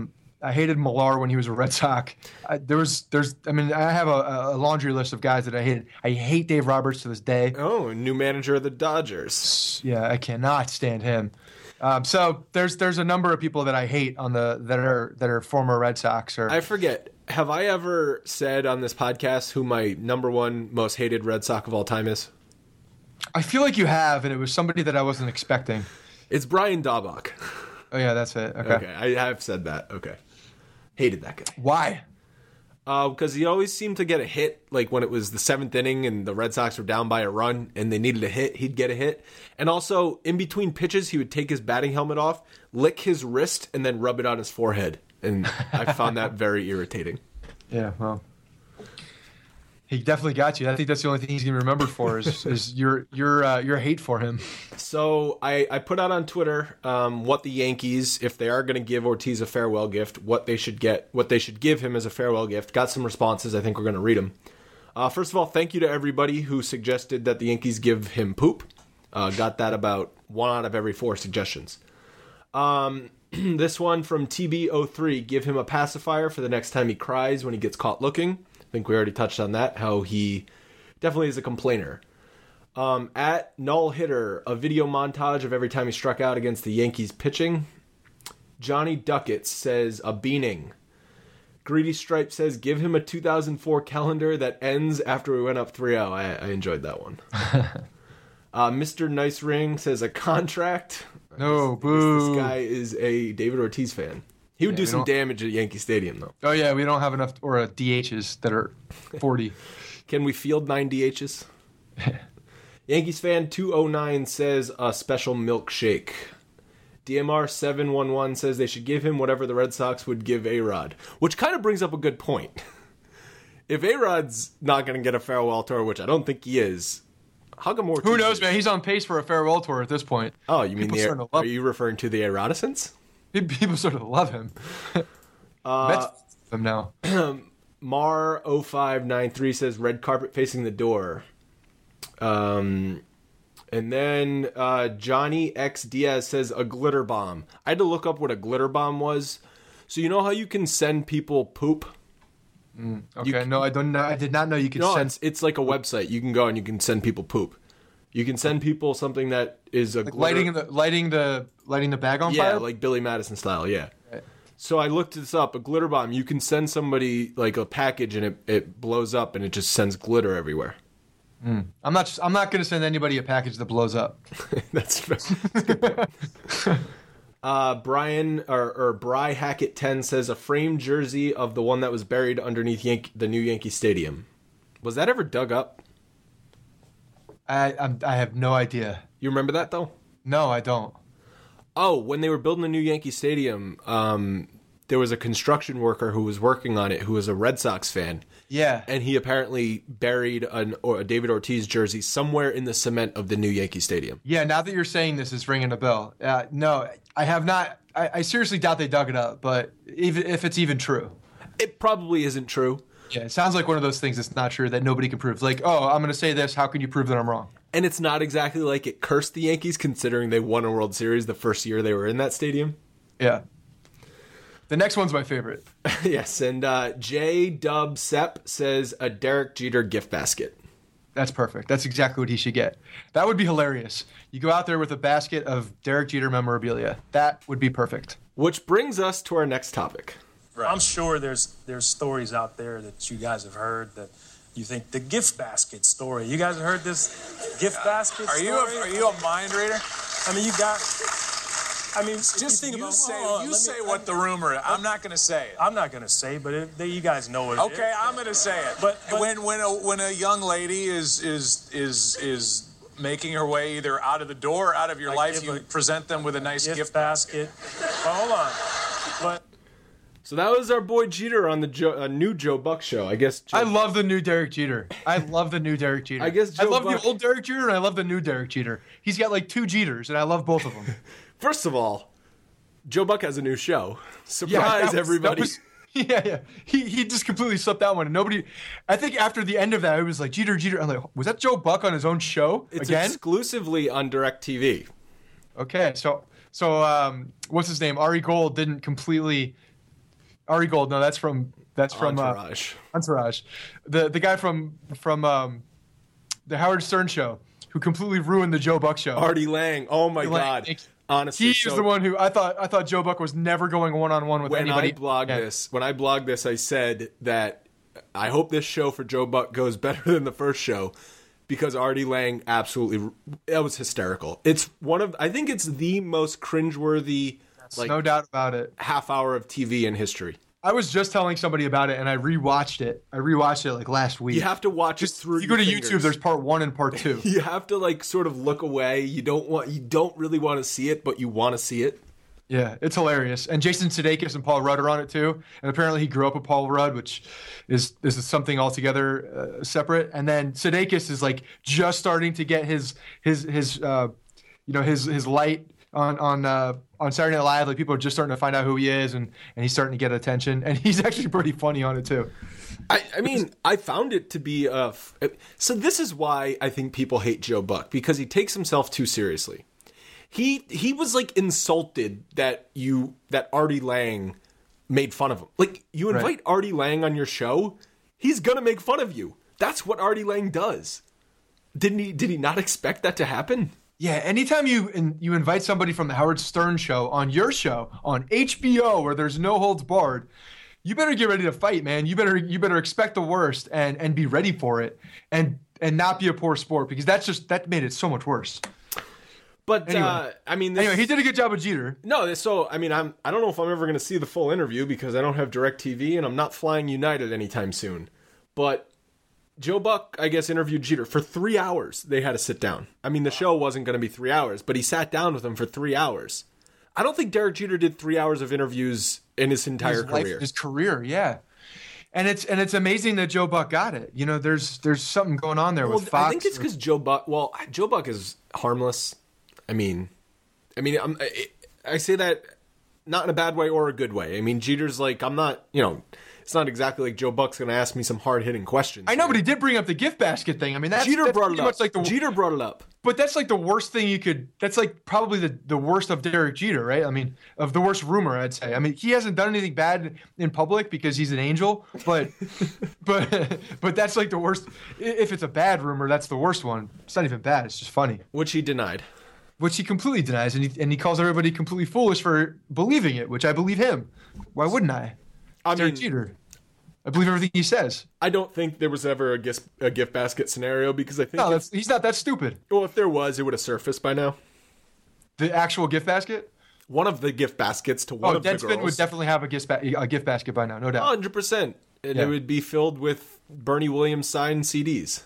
I hated Millar when he was a Red Sox. I have a laundry list of guys that I hated. I hate Dave Roberts to this day. Oh, new manager of the Dodgers. Yeah, I cannot stand him. So there's a number of people that I hate on that are former Red Sox. I forget. Have I ever said on this podcast who my number one most hated Red Sox of all time is? I feel like you have, and it was somebody that I wasn't expecting. It's Brian Daubach. Oh yeah, that's it. Okay, I have said that. Okay, hated that guy. Why? Because he always seemed to get a hit, like when it was the 7th inning and the Red Sox were down by a run and they needed a hit, he'd get a hit. And also, in between pitches, he would take his batting helmet off, lick his wrist, and then rub it on his forehead. And I found that very irritating. Yeah, well, he definitely got you. I think that's the only thing he's going to be remembered for is your hate for him. So I put out on Twitter what the Yankees, if they are going to give Ortiz a farewell gift, what they should give him as a farewell gift. Got some responses. I think we're going to read them. First of all, thank you to everybody who suggested that the Yankees give him poop. Got that about 1 out of every 4 suggestions. This one from TB03, give him a pacifier for the next time he cries when he gets caught looking. I think we already touched on that, how he definitely is a complainer. At Null Hitter, a video montage of every time he struck out against the Yankees pitching. Johnny Duckett says, a beaning. Greedy Stripe says, give him a 2004 calendar that ends after we went up 3-0. I enjoyed that one. Mr. Nice Ring says, a contract. No, boo. This guy is a David Ortiz fan. He would do some damage at Yankee Stadium, though. Oh, yeah, we don't have enough or DHs that are 40. Can we field 9 DHs? Yankees fan 209 says a special milkshake. DMR 711 says they should give him whatever the Red Sox would give A-Rod, which kind of brings up a good point. If A-Rod's not going to get a farewell tour, which I don't think he is, how come Ortiz? Who knows, man? He's on pace for a farewell tour at this point. Oh, you mean are you referring to the A-Rodicents? People sort of love him. Mets them now. Mar 0593 says red carpet facing the door. And then Johnny X Diaz says a glitter bomb. I had to look up what a glitter bomb was. So you know how you can send people poop? Okay, no, I don't know. I did not know you could send. It's like a website. You can go and you can send people poop. You can send people something that is a like glitter... lighting the bag on fire. Yeah, like Billy Madison style. Yeah. Right. So I looked this up. A glitter bomb. You can send somebody like a package and it blows up and it just sends glitter everywhere. I'm not going to send anybody a package that blows up. That's fair. Brian or Bry Hackett 10 says a framed jersey of the one that was buried underneath the new Yankee Stadium. Was that ever dug up? I have no idea. You remember that though? No, I don't. Oh, when they were building the new Yankee Stadium, there was a construction worker who was working on it who was a Red Sox fan. Yeah. And he apparently buried a David Ortiz jersey somewhere in the cement of the new Yankee Stadium. Yeah, now that you're saying this, it's ringing a bell. No, I have not. I seriously doubt they dug it up, but even if it's even true. It probably isn't true. Yeah, it sounds like one of those things that's not true that nobody can prove. Like, oh, I'm going to say this. How can you prove that I'm wrong? And it's not exactly like it cursed the Yankees considering they won a World Series the first year they were in that stadium. Yeah. The next one's my favorite. Yes, and J. Dub Sepp says a Derek Jeter gift basket. That's perfect. That's exactly what he should get. That would be hilarious. You go out there with a basket of Derek Jeter memorabilia. That would be perfect. Which brings us to our next topic. Right. I'm sure there's stories out there that you guys have heard that you think the gift basket story. You guys have heard this gift basket story? Are you a mind reader? I mean, just you say what the rumor is. I'm not going to say it. I'm not going to say, but you guys know it. Okay, I'm going to say it. But when a young lady is making her way either out of the door or out of your life, you present them with a nice gift basket. Well, hold on. But so that was our boy Jeter on the new Joe Buck show. I guess I love the new Derek Jeter. I love the new Derek Jeter. I guess I love the old Derek Jeter and I love the new Derek Jeter. He's got like 2 Jeters and I love both of them. First of all, Joe Buck has a new show. Surprise, everybody. Yeah. He just completely slipped that one. And nobody, I think after the end of that, it was like, Jeter. I'm like, was that Joe Buck on his own show it's again? Exclusively on DirecTV. Okay, so what's his name? Ari Gold didn't completely Ari Gold. No, that's from Entourage. Entourage. The guy from the Howard Stern show who completely ruined the Joe Buck show. Artie Lang. Oh my God. Honestly, he is the one who I thought Joe Buck was never going one-on-one with anybody. When I blogged this, I said that I hope this show for Joe Buck goes better than the first show because Artie Lang it was hysterical. It's I think it's the most cringeworthy, no doubt about it, half hour of TV in history. I was just telling somebody about it, and I rewatched it. Like last week. You have to watch it through. You go to YouTube. There's part 1 and part 2. You have to sort of look away. You don't really want to see it, but you want to see it. Yeah, it's hilarious. And Jason Sudeikis and Paul Rudd are on it too. And apparently he grew up with Paul Rudd, which is something altogether separate. And then Sudeikis is just starting to get his light on Saturday Night Live. People are just starting to find out who he is, and he's starting to get attention. And he's actually pretty funny on it too. I mean, I found it to be so this is why I think people hate Joe Buck, because he takes himself too seriously. He was insulted that Artie Lang made fun of him. You invite Artie Lang on your show, he's gonna make fun of you. That's what Artie Lang does. Did he not expect that to happen? Yeah, anytime you invite somebody from the Howard Stern show on your show on HBO where there's no holds barred, you better get ready to fight, man. You better expect the worst and be ready for it and not be a poor sport, because that made it so much worse. But anyway, he did a good job with Jeter. No, so I don't know if I'm ever going to see the full interview because I don't have DirecTV and I'm not flying United anytime soon. But Joe Buck, I guess, interviewed Jeter for 3 hours. They had to sit down. The show wasn't going to be 3 hours, but he sat down with him for 3 hours. I don't think Derek Jeter did 3 hours of interviews in his entire career. His career, yeah. And it's amazing that Joe Buck got it. There's something going on there with Fox. I think it's because Joe Buck is harmless. I say that not in a bad way or a good way. Jeter's I'm not, it's not exactly like Joe Buck's going to ask me some hard-hitting questions. I know, but he did bring up the gift basket thing. Jeter brought it up. But that's the worst thing you could, that's probably the worst of Derek Jeter, right? Of the worst rumor, I'd say. He hasn't done anything bad in public because he's an angel, but that's the worst. If it's a bad rumor, that's the worst one. It's not even bad. It's just funny. Which he denied. Which he completely denies, and he calls everybody completely foolish for believing it, which I believe him. Why wouldn't I? Derek Jeter. I believe everything he says. I don't think there was ever a gift basket scenario, because I think he's not that stupid. Well, if there was, it would have surfaced by now. The actual gift basket? One of the gift baskets to one of the girls. Deadspin would definitely have a gift basket by now, no doubt. 100%. And it would be filled with Bernie Williams signed CDs.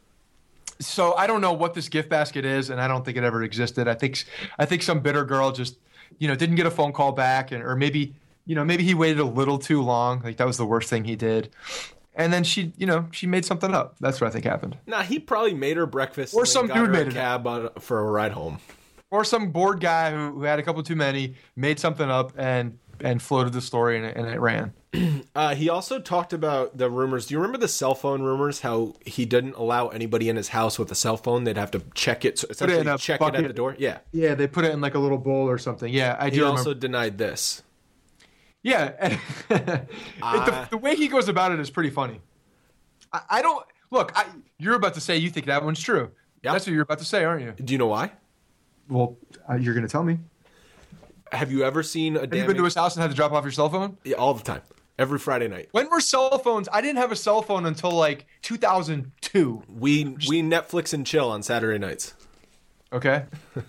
So I don't know what this gift basket is, and I don't think it ever existed. I think some bitter girl just, didn't get a phone call back, or maybe he waited a little too long. That was the worst thing he did. And then she made something up. That's what I think happened. Nah, he probably made her breakfast, or some dude made a cab for a ride home, or some bored guy who had a couple too many made something up and floated the story, and it ran. He also talked about the rumors. Do you remember the cell phone rumors? How he didn't allow anybody in his house with a cell phone. They'd have to check it. So essentially, check it at the door. Yeah. Yeah, they put it in a little bowl or something. Yeah, I do. He remember. also denied this. Yeah, the way he goes about it is pretty funny. I don't look. You're about to say you think that one's true. Yeah, that's what you're about to say, aren't you? Do you know why? Well, you're going to tell me. Have you ever seen Have you been to his house and had to drop off your cell phone? Yeah, all the time. Every Friday night. When were cell phones? I didn't have a cell phone until 2002. We Netflix and chill on Saturday nights. Okay.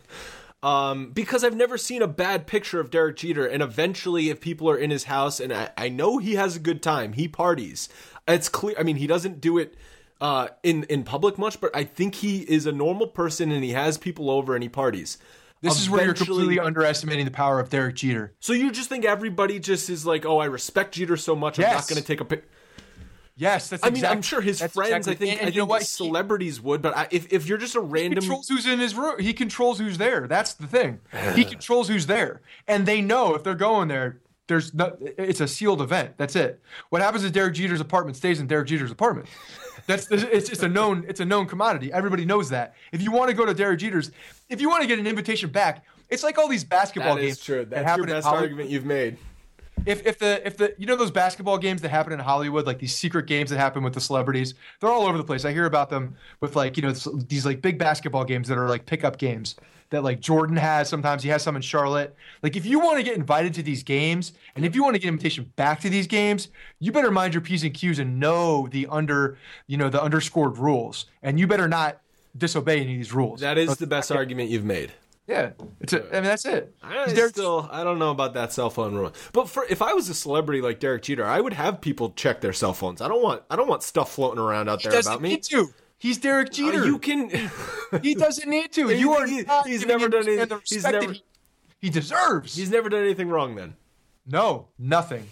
Because I've never seen a bad picture of Derek Jeter, and eventually if people are in his house, and I know he has a good time, he parties. It's clear. He doesn't do it in public much, but I think he is a normal person and he has people over and he parties. This is where you're completely underestimating the power of Derek Jeter. So you just think everybody just is like, oh, I respect Jeter so much, I'm not going to take a pic. Yes, that's exactly. I'm sure his friends, exactly. I think celebrities would, but if you're just a random... He controls who's in his room. He controls who's there. That's the thing. He controls who's there. And they know if they're going there, it's a sealed event. That's it. What happens at Derek Jeter's apartment stays in Derek Jeter's apartment. It's a known commodity. Everybody knows that. If you want to go to Derek Jeter's, if you want to get an invitation back, it's like all these basketball games. That is true. That's your best argument you've made. If the those basketball games that happen in Hollywood, like these secret games that happen with the celebrities, they're all over the place. I hear about them with these like big basketball games that are like pickup games that like Jordan has. Sometimes he has some in Charlotte. Like if you want to get invited to these games and if you want to get an invitation back to these games, you better mind your P's and Q's and know the underscored rules, and you better not disobey any of these rules. That is the best argument you've made. Yeah, that's it. I don't know about that cell phone rule. But if I was a celebrity like Derek Jeter, I would have people check their cell phones. I don't want stuff floating around out there about me. He doesn't need to. He's Derek Jeter. He doesn't need to. He's never done anything. He deserves. He's never done anything wrong then. No, nothing.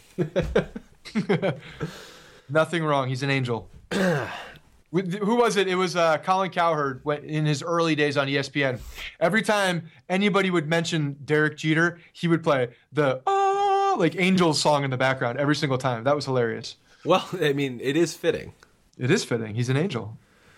Nothing wrong. He's an angel. Who was it? It was Colin Cowherd in his early days on ESPN. Every time anybody would mention Derek Jeter, he would play the like Angels song in the background every single time. That was hilarious. Well, I mean, it is fitting. It is fitting. He's an angel.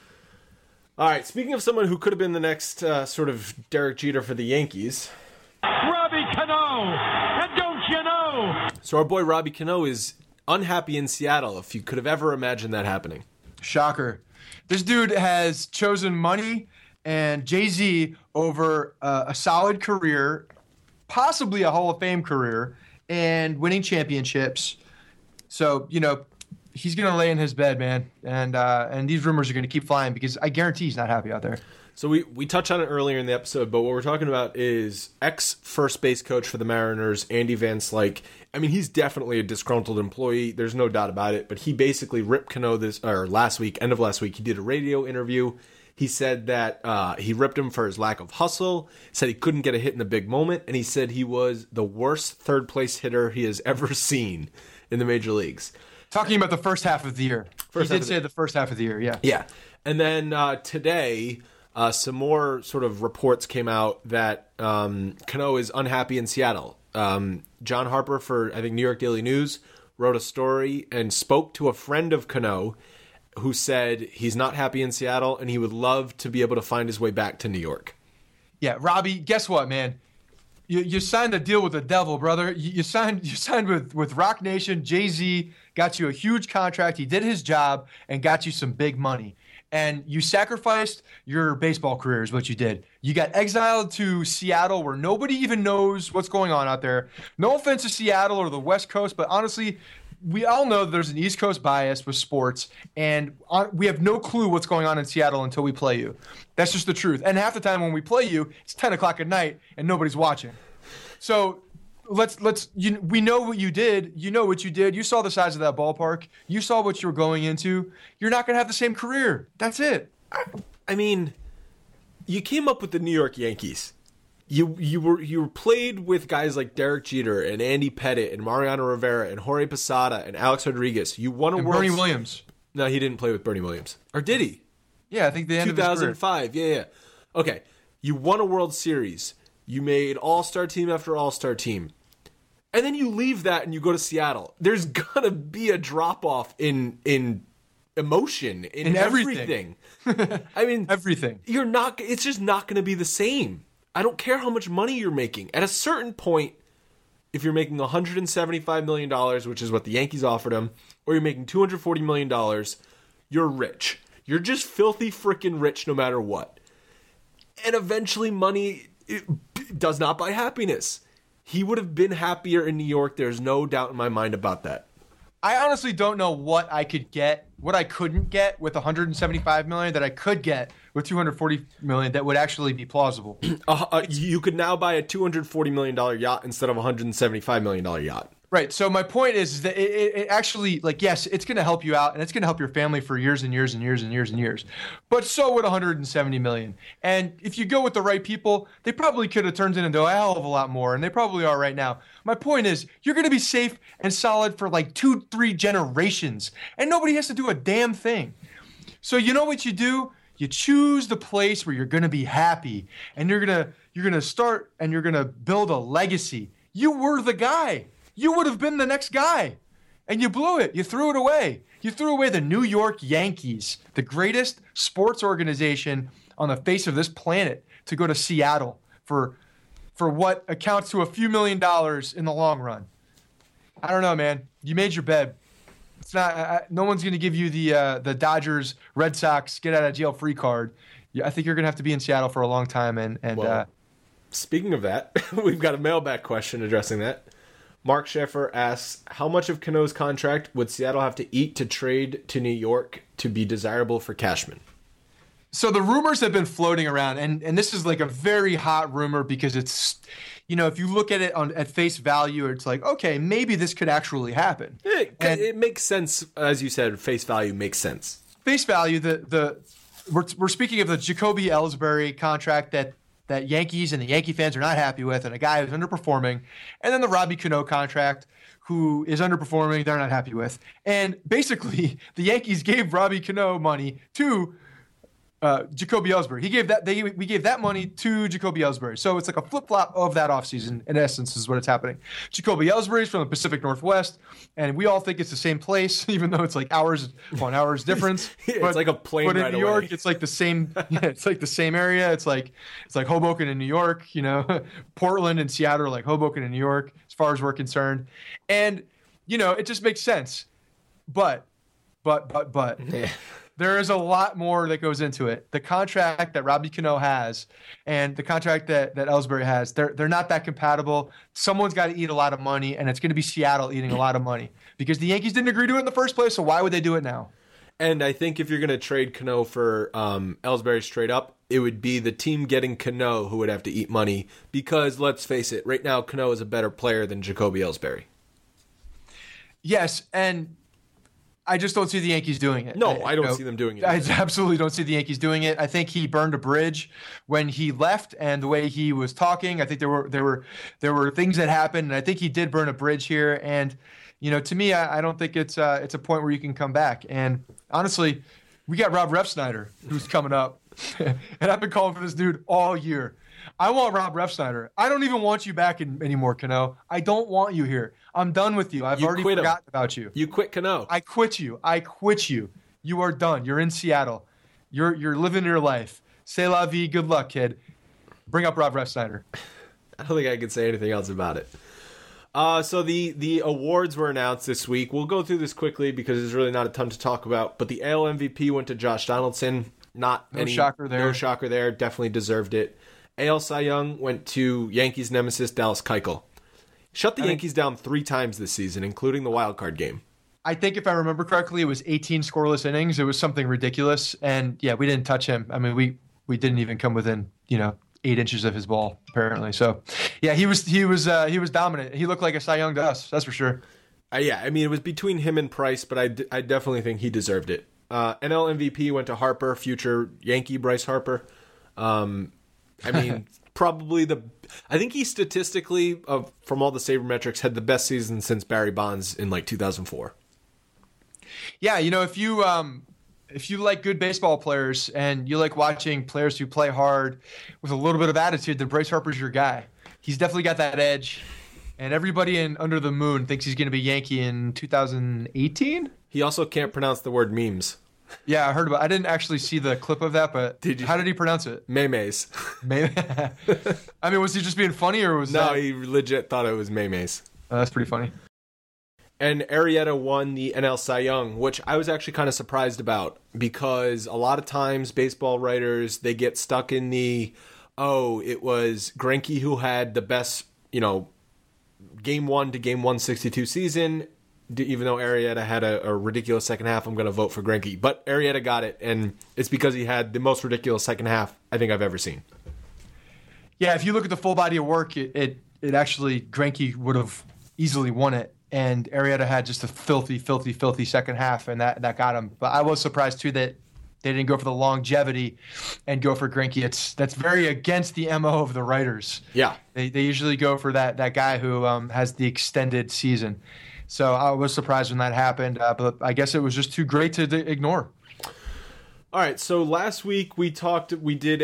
All right. Speaking of someone who could have been the next sort of Derek Jeter for the Yankees, Robbie Cano, and don't you know? So our boy Robbie Cano is unhappy in Seattle. If you could have ever imagined that happening. Shocker. This dude has chosen money and Jay-Z over a solid career, possibly a Hall of Fame career, and winning championships. So, he's going to lay in his bed, man. And these rumors are going to keep flying because I guarantee he's not happy out there. So we touched on it earlier in the episode, but what we're talking about is ex-first base coach for the Mariners, Andy Van Slyke. I mean, he's definitely a disgruntled employee. There's no doubt about it. But he basically ripped Cano end of last week. He did a radio interview. He said that he ripped him for his lack of hustle, said he couldn't get a hit in a big moment, and he said he was the worst third-place hitter he has ever seen in the major leagues. Talking about the first half of the year. He did say the first half of the year, yeah. Yeah. And then today, some more sort of reports came out that Cano is unhappy in Seattle. John Harper for, I think, New York Daily News wrote a story and spoke to a friend of Cano who said he's not happy in Seattle and he would love to be able to find his way back to New York. Yeah, Robbie, guess what, man? You signed a deal with the devil, brother. You signed with Rock Nation. Jay-Z got you a huge contract. He did his job and got you some big money. And you sacrificed your baseball career is what you did. You got exiled to Seattle where nobody even knows what's going on out there. No offense to Seattle or the West Coast, but honestly, we all know that there's an East Coast bias with sports, and we have no clue what's going on in Seattle until we play you. That's just the truth. And half the time when we play you, it's 10 o'clock at night and nobody's watching. So we know what you did. You know what you did. You saw the size of that ballpark. You saw what you were going into. You're not going to have the same career. That's it. I mean, you came up with the New York Yankees. You were played with guys like Derek Jeter and Andy Pettitte and Mariano Rivera and Jorge Posada and Alex Rodriguez. You won a World Bernie Williams. No, he didn't play with Bernie Williams. Or did he? Yeah, I think the end of his career. 2005. Yeah. Okay. You won a World Series. You made All-Star team after All-Star team. And then you leave that and you go to Seattle. There's going to be a drop-off in emotion, in everything. I mean, everything. It's just not going to be the same. I don't care how much money you're making. At a certain point, if you're making $175 million, which is what the Yankees offered him, or you're making $240 million, you're rich. You're just filthy freaking rich no matter what. And eventually money does not buy happiness. He would have been happier in New York. There's no doubt in my mind about that. I honestly don't know what I couldn't get with $175 million that I could get with $240 million that would actually be plausible. You could now buy a $240 million yacht instead of a $175 million yacht. Right. So my point is that it actually, like, yes, it's going to help you out and it's going to help your family for years and years and years and years and years. But so would $170 million. And if you go with the right people, they probably could have turned it into a hell of a lot more, and they probably are right now. My point is, you're going to be safe and solid for like 2-3 generations, and nobody has to do a damn thing. So you know what you do? You choose the place where you're going to be happy, and you're going to start and you're going to build a legacy. You were the guy. You would have been the next guy, and you blew it. You threw it away. You threw away the New York Yankees, the greatest sports organization on the face of this planet, to go to Seattle for what accounts to a few $1 million in the long run. I don't know, man. You made your bed. It's not. No one's going to give you the Dodgers, Red Sox get out of jail free card. I think you're going to have to be in Seattle for a long time. And speaking of that, we've got a mailback question addressing that. Mark Sheffer asks, how much of Cano's contract would Seattle have to eat to trade to New York to be desirable for Cashman? So the rumors have been floating around, and this is like a very hot rumor because it's, if you look at it at face value, it's like, okay, maybe this could actually happen. It makes sense, as you said. Face value makes sense. Face value, we're speaking of the Jacoby Ellsbury contract that Yankees and the Yankee fans are not happy with, and a guy who's underperforming, and then the Robbie Cano contract, who is underperforming, they're not happy with. And basically, the Yankees gave Robbie Cano money to Jacoby Ellsbury. We gave that money to Jacoby Ellsbury. So it's like a flip-flop of that offseason, in essence, is what it's happening. Jacoby Ellsbury is from the Pacific Northwest, and we all think it's the same place, even though it's like hours difference. It's like a plane ride away. But in New York, it's like the same. It's like the same area. It's like Hoboken in New York. Portland and Seattle are like Hoboken in New York, as far as we're concerned. And it just makes sense. But. Yeah. There is a lot more that goes into it. The contract that Robbie Cano has and the contract that Ellsbury has, they're not that compatible. Someone's got to eat a lot of money, and it's going to be Seattle eating a lot of money because the Yankees didn't agree to it in the first place, so why would they do it now? And I think if you're going to trade Cano for Ellsbury straight up, it would be the team getting Cano who would have to eat money because, let's face it, right now Cano is a better player than Jacoby Ellsbury. Yes, and I just don't see the Yankees doing it. No, I don't see them doing it. I absolutely don't see the Yankees doing it. I think he burned a bridge when he left, and the way he was talking, I think there were things that happened, and I think he did burn a bridge here. And to me, I don't think it's a point where you can come back. And honestly, we got Rob Refsnyder who's coming up, and I've been calling for this dude all year. I want Rob Refsnyder. I don't even want you back anymore, Cano. I don't want you here. I'm done with you. I've already forgotten about you. You quit Cano. I quit you. You are done. You're in Seattle. You're living your life. C'est la vie. Good luck, kid. Bring up Rob Refsnyder. I don't think I can say anything else about it. So the awards were announced this week. We'll go through this quickly because there's really not a ton to talk about. But the AL MVP went to Josh Donaldson. No shocker there. No shocker there. Definitely deserved it. AL Cy Young went to Yankees nemesis Dallas Keuchel. Shut the Yankees down 3 times this season, including the wild card game. I think if I remember correctly, it was 18 scoreless innings. It was something ridiculous. And yeah, we didn't touch him. I mean, we didn't even come within, 8 inches of his ball, apparently. So yeah, he was dominant. He looked like a Cy Young to us. That's for sure. Yeah. I mean, it was between him and Price, but I definitely think he deserved it. NL MVP went to Harper, future Yankee Bryce Harper. I mean, probably I think he statistically, from all the sabermetrics, had the best season since Barry Bonds in 2004. Yeah, if you like good baseball players and you like watching players who play hard with a little bit of attitude, then Bryce Harper's your guy. He's definitely got that edge, and everybody under the moon thinks he's going to be Yankee in 2018. He also can't pronounce the word memes. Yeah, I heard about it. I didn't actually see the clip of that, but how did he pronounce it? Memes. I mean, was he just being funny or was No, he legit thought it was memes. That's pretty funny. And Arrieta won the NL Cy Young, which I was actually kind of surprised about because a lot of times baseball writers, they get stuck in it was Greinke who had the best, game 1 to game 162 season. Even though Arrieta had a ridiculous second half, I'm going to vote for Greinke. But Arrieta got it, and it's because he had the most ridiculous second half I think I've ever seen. Yeah, if you look at the full body of work, it actually, Greinke would have easily won it. And Arrieta had just a filthy second half, and that got him. But I was surprised, too, that they didn't go for the longevity and go for Greinke. That's very against the MO of the writers. Yeah. They usually go for that guy who has the extended season. So I was surprised when that happened, but I guess it was just too great to ignore. All right, so last week we posed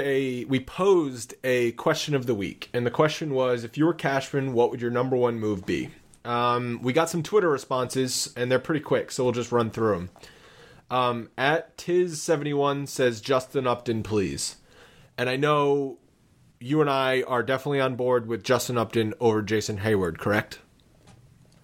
a question of the week, and the question was, if you were Cashman, what would your number one move be? We got some Twitter responses, and they're pretty quick, so we'll just run through them. At Tiz71 says, Justin Upton, please. And I know you and I are definitely on board with Justin Upton over Jason Hayward, correct?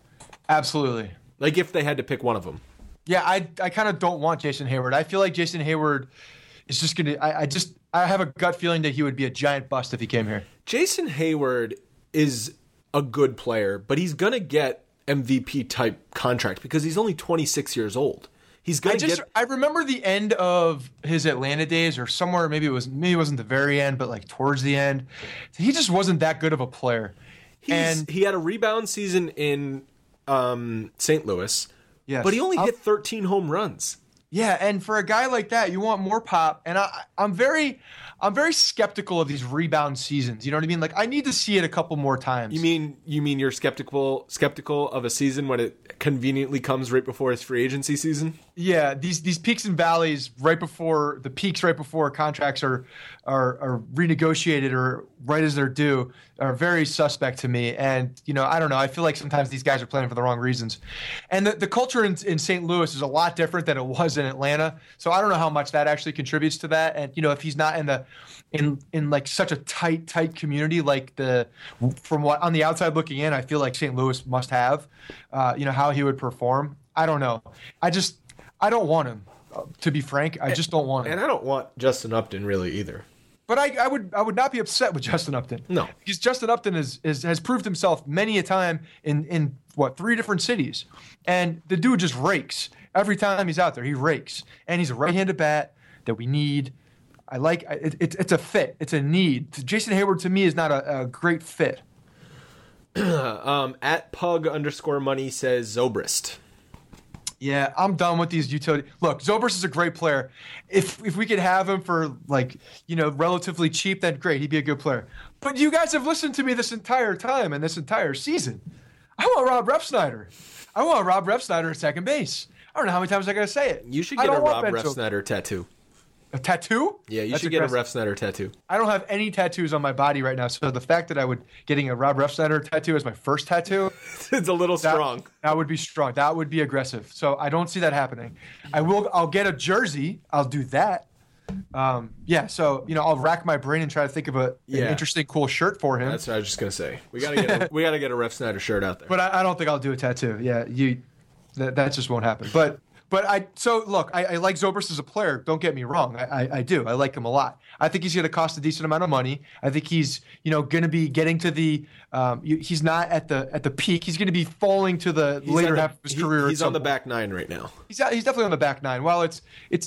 Absolutely. Like if they had to pick one of them. Yeah, I kind of don't want Jason Hayward. I feel like Jason Hayward is just going to I have a gut feeling that he would be a giant bust if he came here. Jason Hayward is a good player, but he's going to get MVP type contract because he's only 26 years old. He's going to get. I remember the end of his Atlanta days, or somewhere. Maybe it wasn't the very end, but like towards the end, he just wasn't that good of a player. He had a rebound season in St. Louis, yes, but he only hit 13 home runs. Yeah, and for a guy like that, you want more pop. And I'm very skeptical of these rebound seasons. You know what I mean? Like I need to see it a couple more times. You mean you're skeptical of a season when it conveniently comes right before his free agency season? Yeah, these peaks and valleys right before contracts are renegotiated or right as they're due are very suspect to me. And I don't know. I feel like sometimes these guys are playing for the wrong reasons. And the culture in St. Louis is a lot different than it was in Atlanta. So I don't know how much that actually contributes to that. And if he's not in like such a tight community like from what on the outside looking in, I feel like St. Louis must have, how he would perform. I don't know. I don't want him, to be frank. I just don't want him. And I don't want Justin Upton really either. But I would not be upset with Justin Upton. No. Because Justin Upton has proved himself many a time in 3 different cities. And the dude just rakes. Every time he's out there, he rakes. And he's a right-handed bat that we need. I like it's a fit. It's a need. Jason Hayward, to me, is not a great fit. At Pug_money says Zobrist. Yeah, I'm done with these utility. Look, Zobrist is a great player. If we could have him for relatively cheap, then great. He'd be a good player. But you guys have listened to me this entire time and this entire season. I want Rob Refsnyder. I want Rob Refsnyder at second base. I don't know how many times I got to say it. You should get a Rob Refsnyder tattoo. A tattoo? Yeah, you should get a Refsnyder tattoo. I don't have any tattoos on my body right now, so the fact that I would getting a Rob Refsnyder tattoo as my first tattoo, it's a little strong. That would be strong. That would be aggressive. So I don't see that happening. I'll get a jersey. I'll do that. So I'll rack my brain and try to think of an interesting, cool shirt for him. That's what I was just gonna say. We gotta get a Refsnyder shirt out there. But I don't think I'll do a tattoo. Yeah, that just won't happen. But I like Zobrist as a player. Don't get me wrong. I do. I like him a lot. I think he's going to cost a decent amount of money. I think he's going to be getting to the. He's not at the peak. He's going to be falling to the later half of his career. He's on the back nine right now. He's definitely on the back nine. Well, it's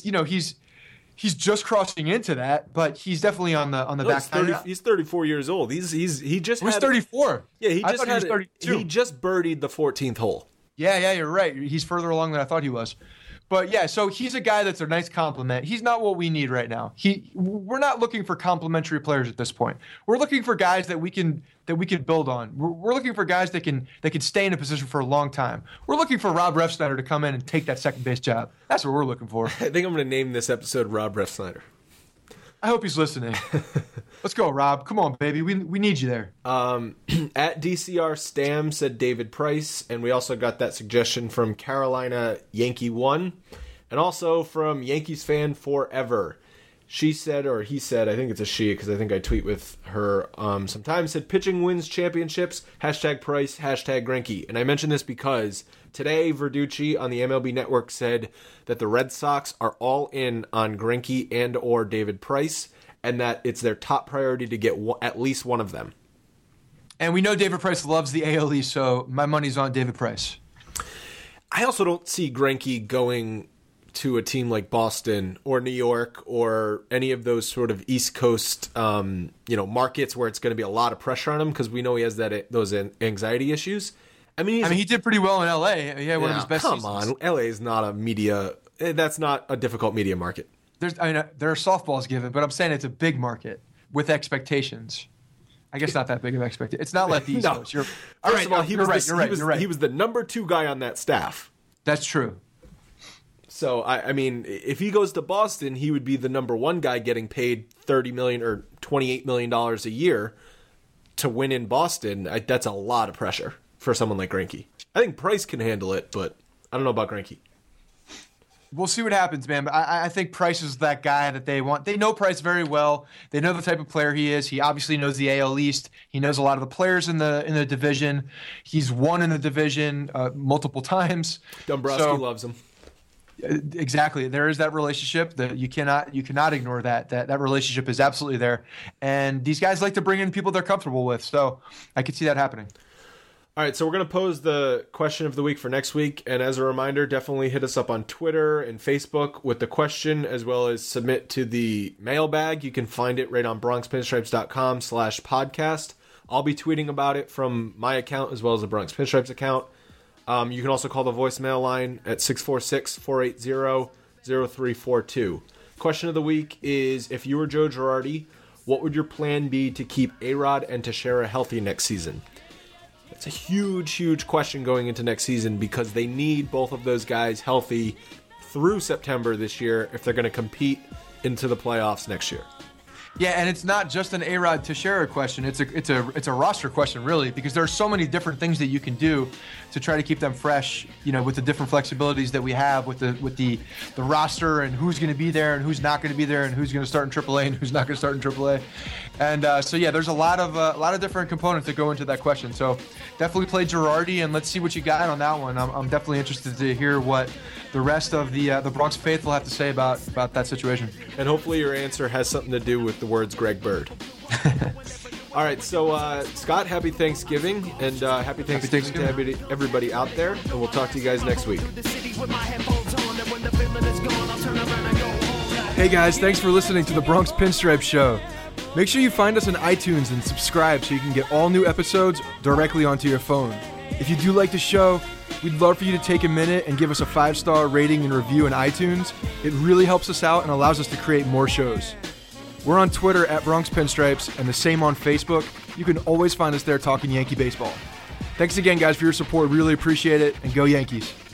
he's just crossing into that, but he's definitely on the back nine. He's 34 years old. He's 34. Yeah, he was 32. He just birdied the 14th hole. Yeah, you're right. He's further along than I thought he was. But yeah, so he's a guy that's a nice compliment. He's not what we need right now. We're not looking for complimentary players at this point. We're looking for guys that we can build on. We're looking for guys that can stay in a position for a long time. We're looking for Rob Refsnyder to come in and take that second base job. That's what we're looking for. I think I'm going to name this episode Rob Refsnyder. I hope he's listening. Let's go, Rob. Come on, baby. We need you there. At DCR Stam said David Price, and we also got that suggestion from Carolina Yankee 1, and also from Yankees Fan Forever. She said, or he said, I think it's a she because I think I tweet with her sometimes, said pitching wins championships, #Price, #Greinke. And I mention this because today Verducci on the MLB Network said that the Red Sox are all in on Greinke and or David Price, and that it's their top priority to get at least one of them. And we know David Price loves the AL East, so my money's on David Price. I also don't see Greinke going to a team like Boston or New York or any of those sort of East Coast, markets where it's going to be a lot of pressure on him because we know he has those anxiety issues. I mean, he did pretty well in LA. He had one of his best seasons. Come on, LA is not a media. That's not a difficult media market. There are softballs given, but I'm saying it's a big market with expectations. I guess not that big of expectation. It's not like the East Coast. First of all, he was right. He was the number 2 guy on that staff. That's true. So, I mean, if he goes to Boston, he would be the number 1 guy getting paid $30 million or $28 million a year to win in Boston. That's a lot of pressure for someone like Greinke. I think Price can handle it, but I don't know about Greinke. We'll see what happens, man. But I think Price is that guy that they want. They know Price very well. They know the type of player he is. He obviously knows the AL East. He knows a lot of the players in the division. He's won in the division multiple times. Dombrowski loves him. Exactly. There is that relationship that you cannot ignore that relationship is absolutely there. And these guys like to bring in people they're comfortable with. So I could see that happening. All right, so we're going to pose the question of the week for next week. And as a reminder, definitely hit us up on Twitter and Facebook with the question, as well as submit to the mailbag. You can find it right on BronxPinstripes.com/podcast. I'll be tweeting about it from my account as well as the Bronx Pinstripes account. You can also call the voicemail line at 646-480-0342. Question of the week is, if you were Joe Girardi, what would your plan be to keep A-Rod and Teixeira healthy next season? It's a huge, huge question going into next season because they need both of those guys healthy through September this year if they're going to compete into the playoffs next year. Yeah, and it's not just an A-Rod Teixeira question. It's a roster question, really, because there are so many different things that you can do to try to keep them fresh. With the different flexibilities that we have with the roster and who's going to be there and who's not going to be there and who's going to start in AAA and who's not going to start in AAA. And there's a lot of different components that go into that question. So definitely play Girardi and let's see what you got on that one. I'm definitely interested to hear what the rest of the Bronx faithful have to say about that situation. And hopefully your answer has something to do with the words Greg Bird. All right, so Scott, happy Thanksgiving, and happy Thanksgiving to everybody out there, and we'll talk to you guys next week. Hey guys, thanks for listening to the Bronx Pinstripe Show. Make sure you find us on iTunes and subscribe so you can get all new episodes directly onto your phone. If you do like the show, we'd love for you to take a minute and give us a 5-star rating and review on iTunes. It really helps us out and allows us to create more shows. We're on Twitter at Bronx Pinstripes and the same on Facebook. You can always find us there talking Yankee baseball. Thanks again, guys, for your support. Really appreciate it, and go Yankees.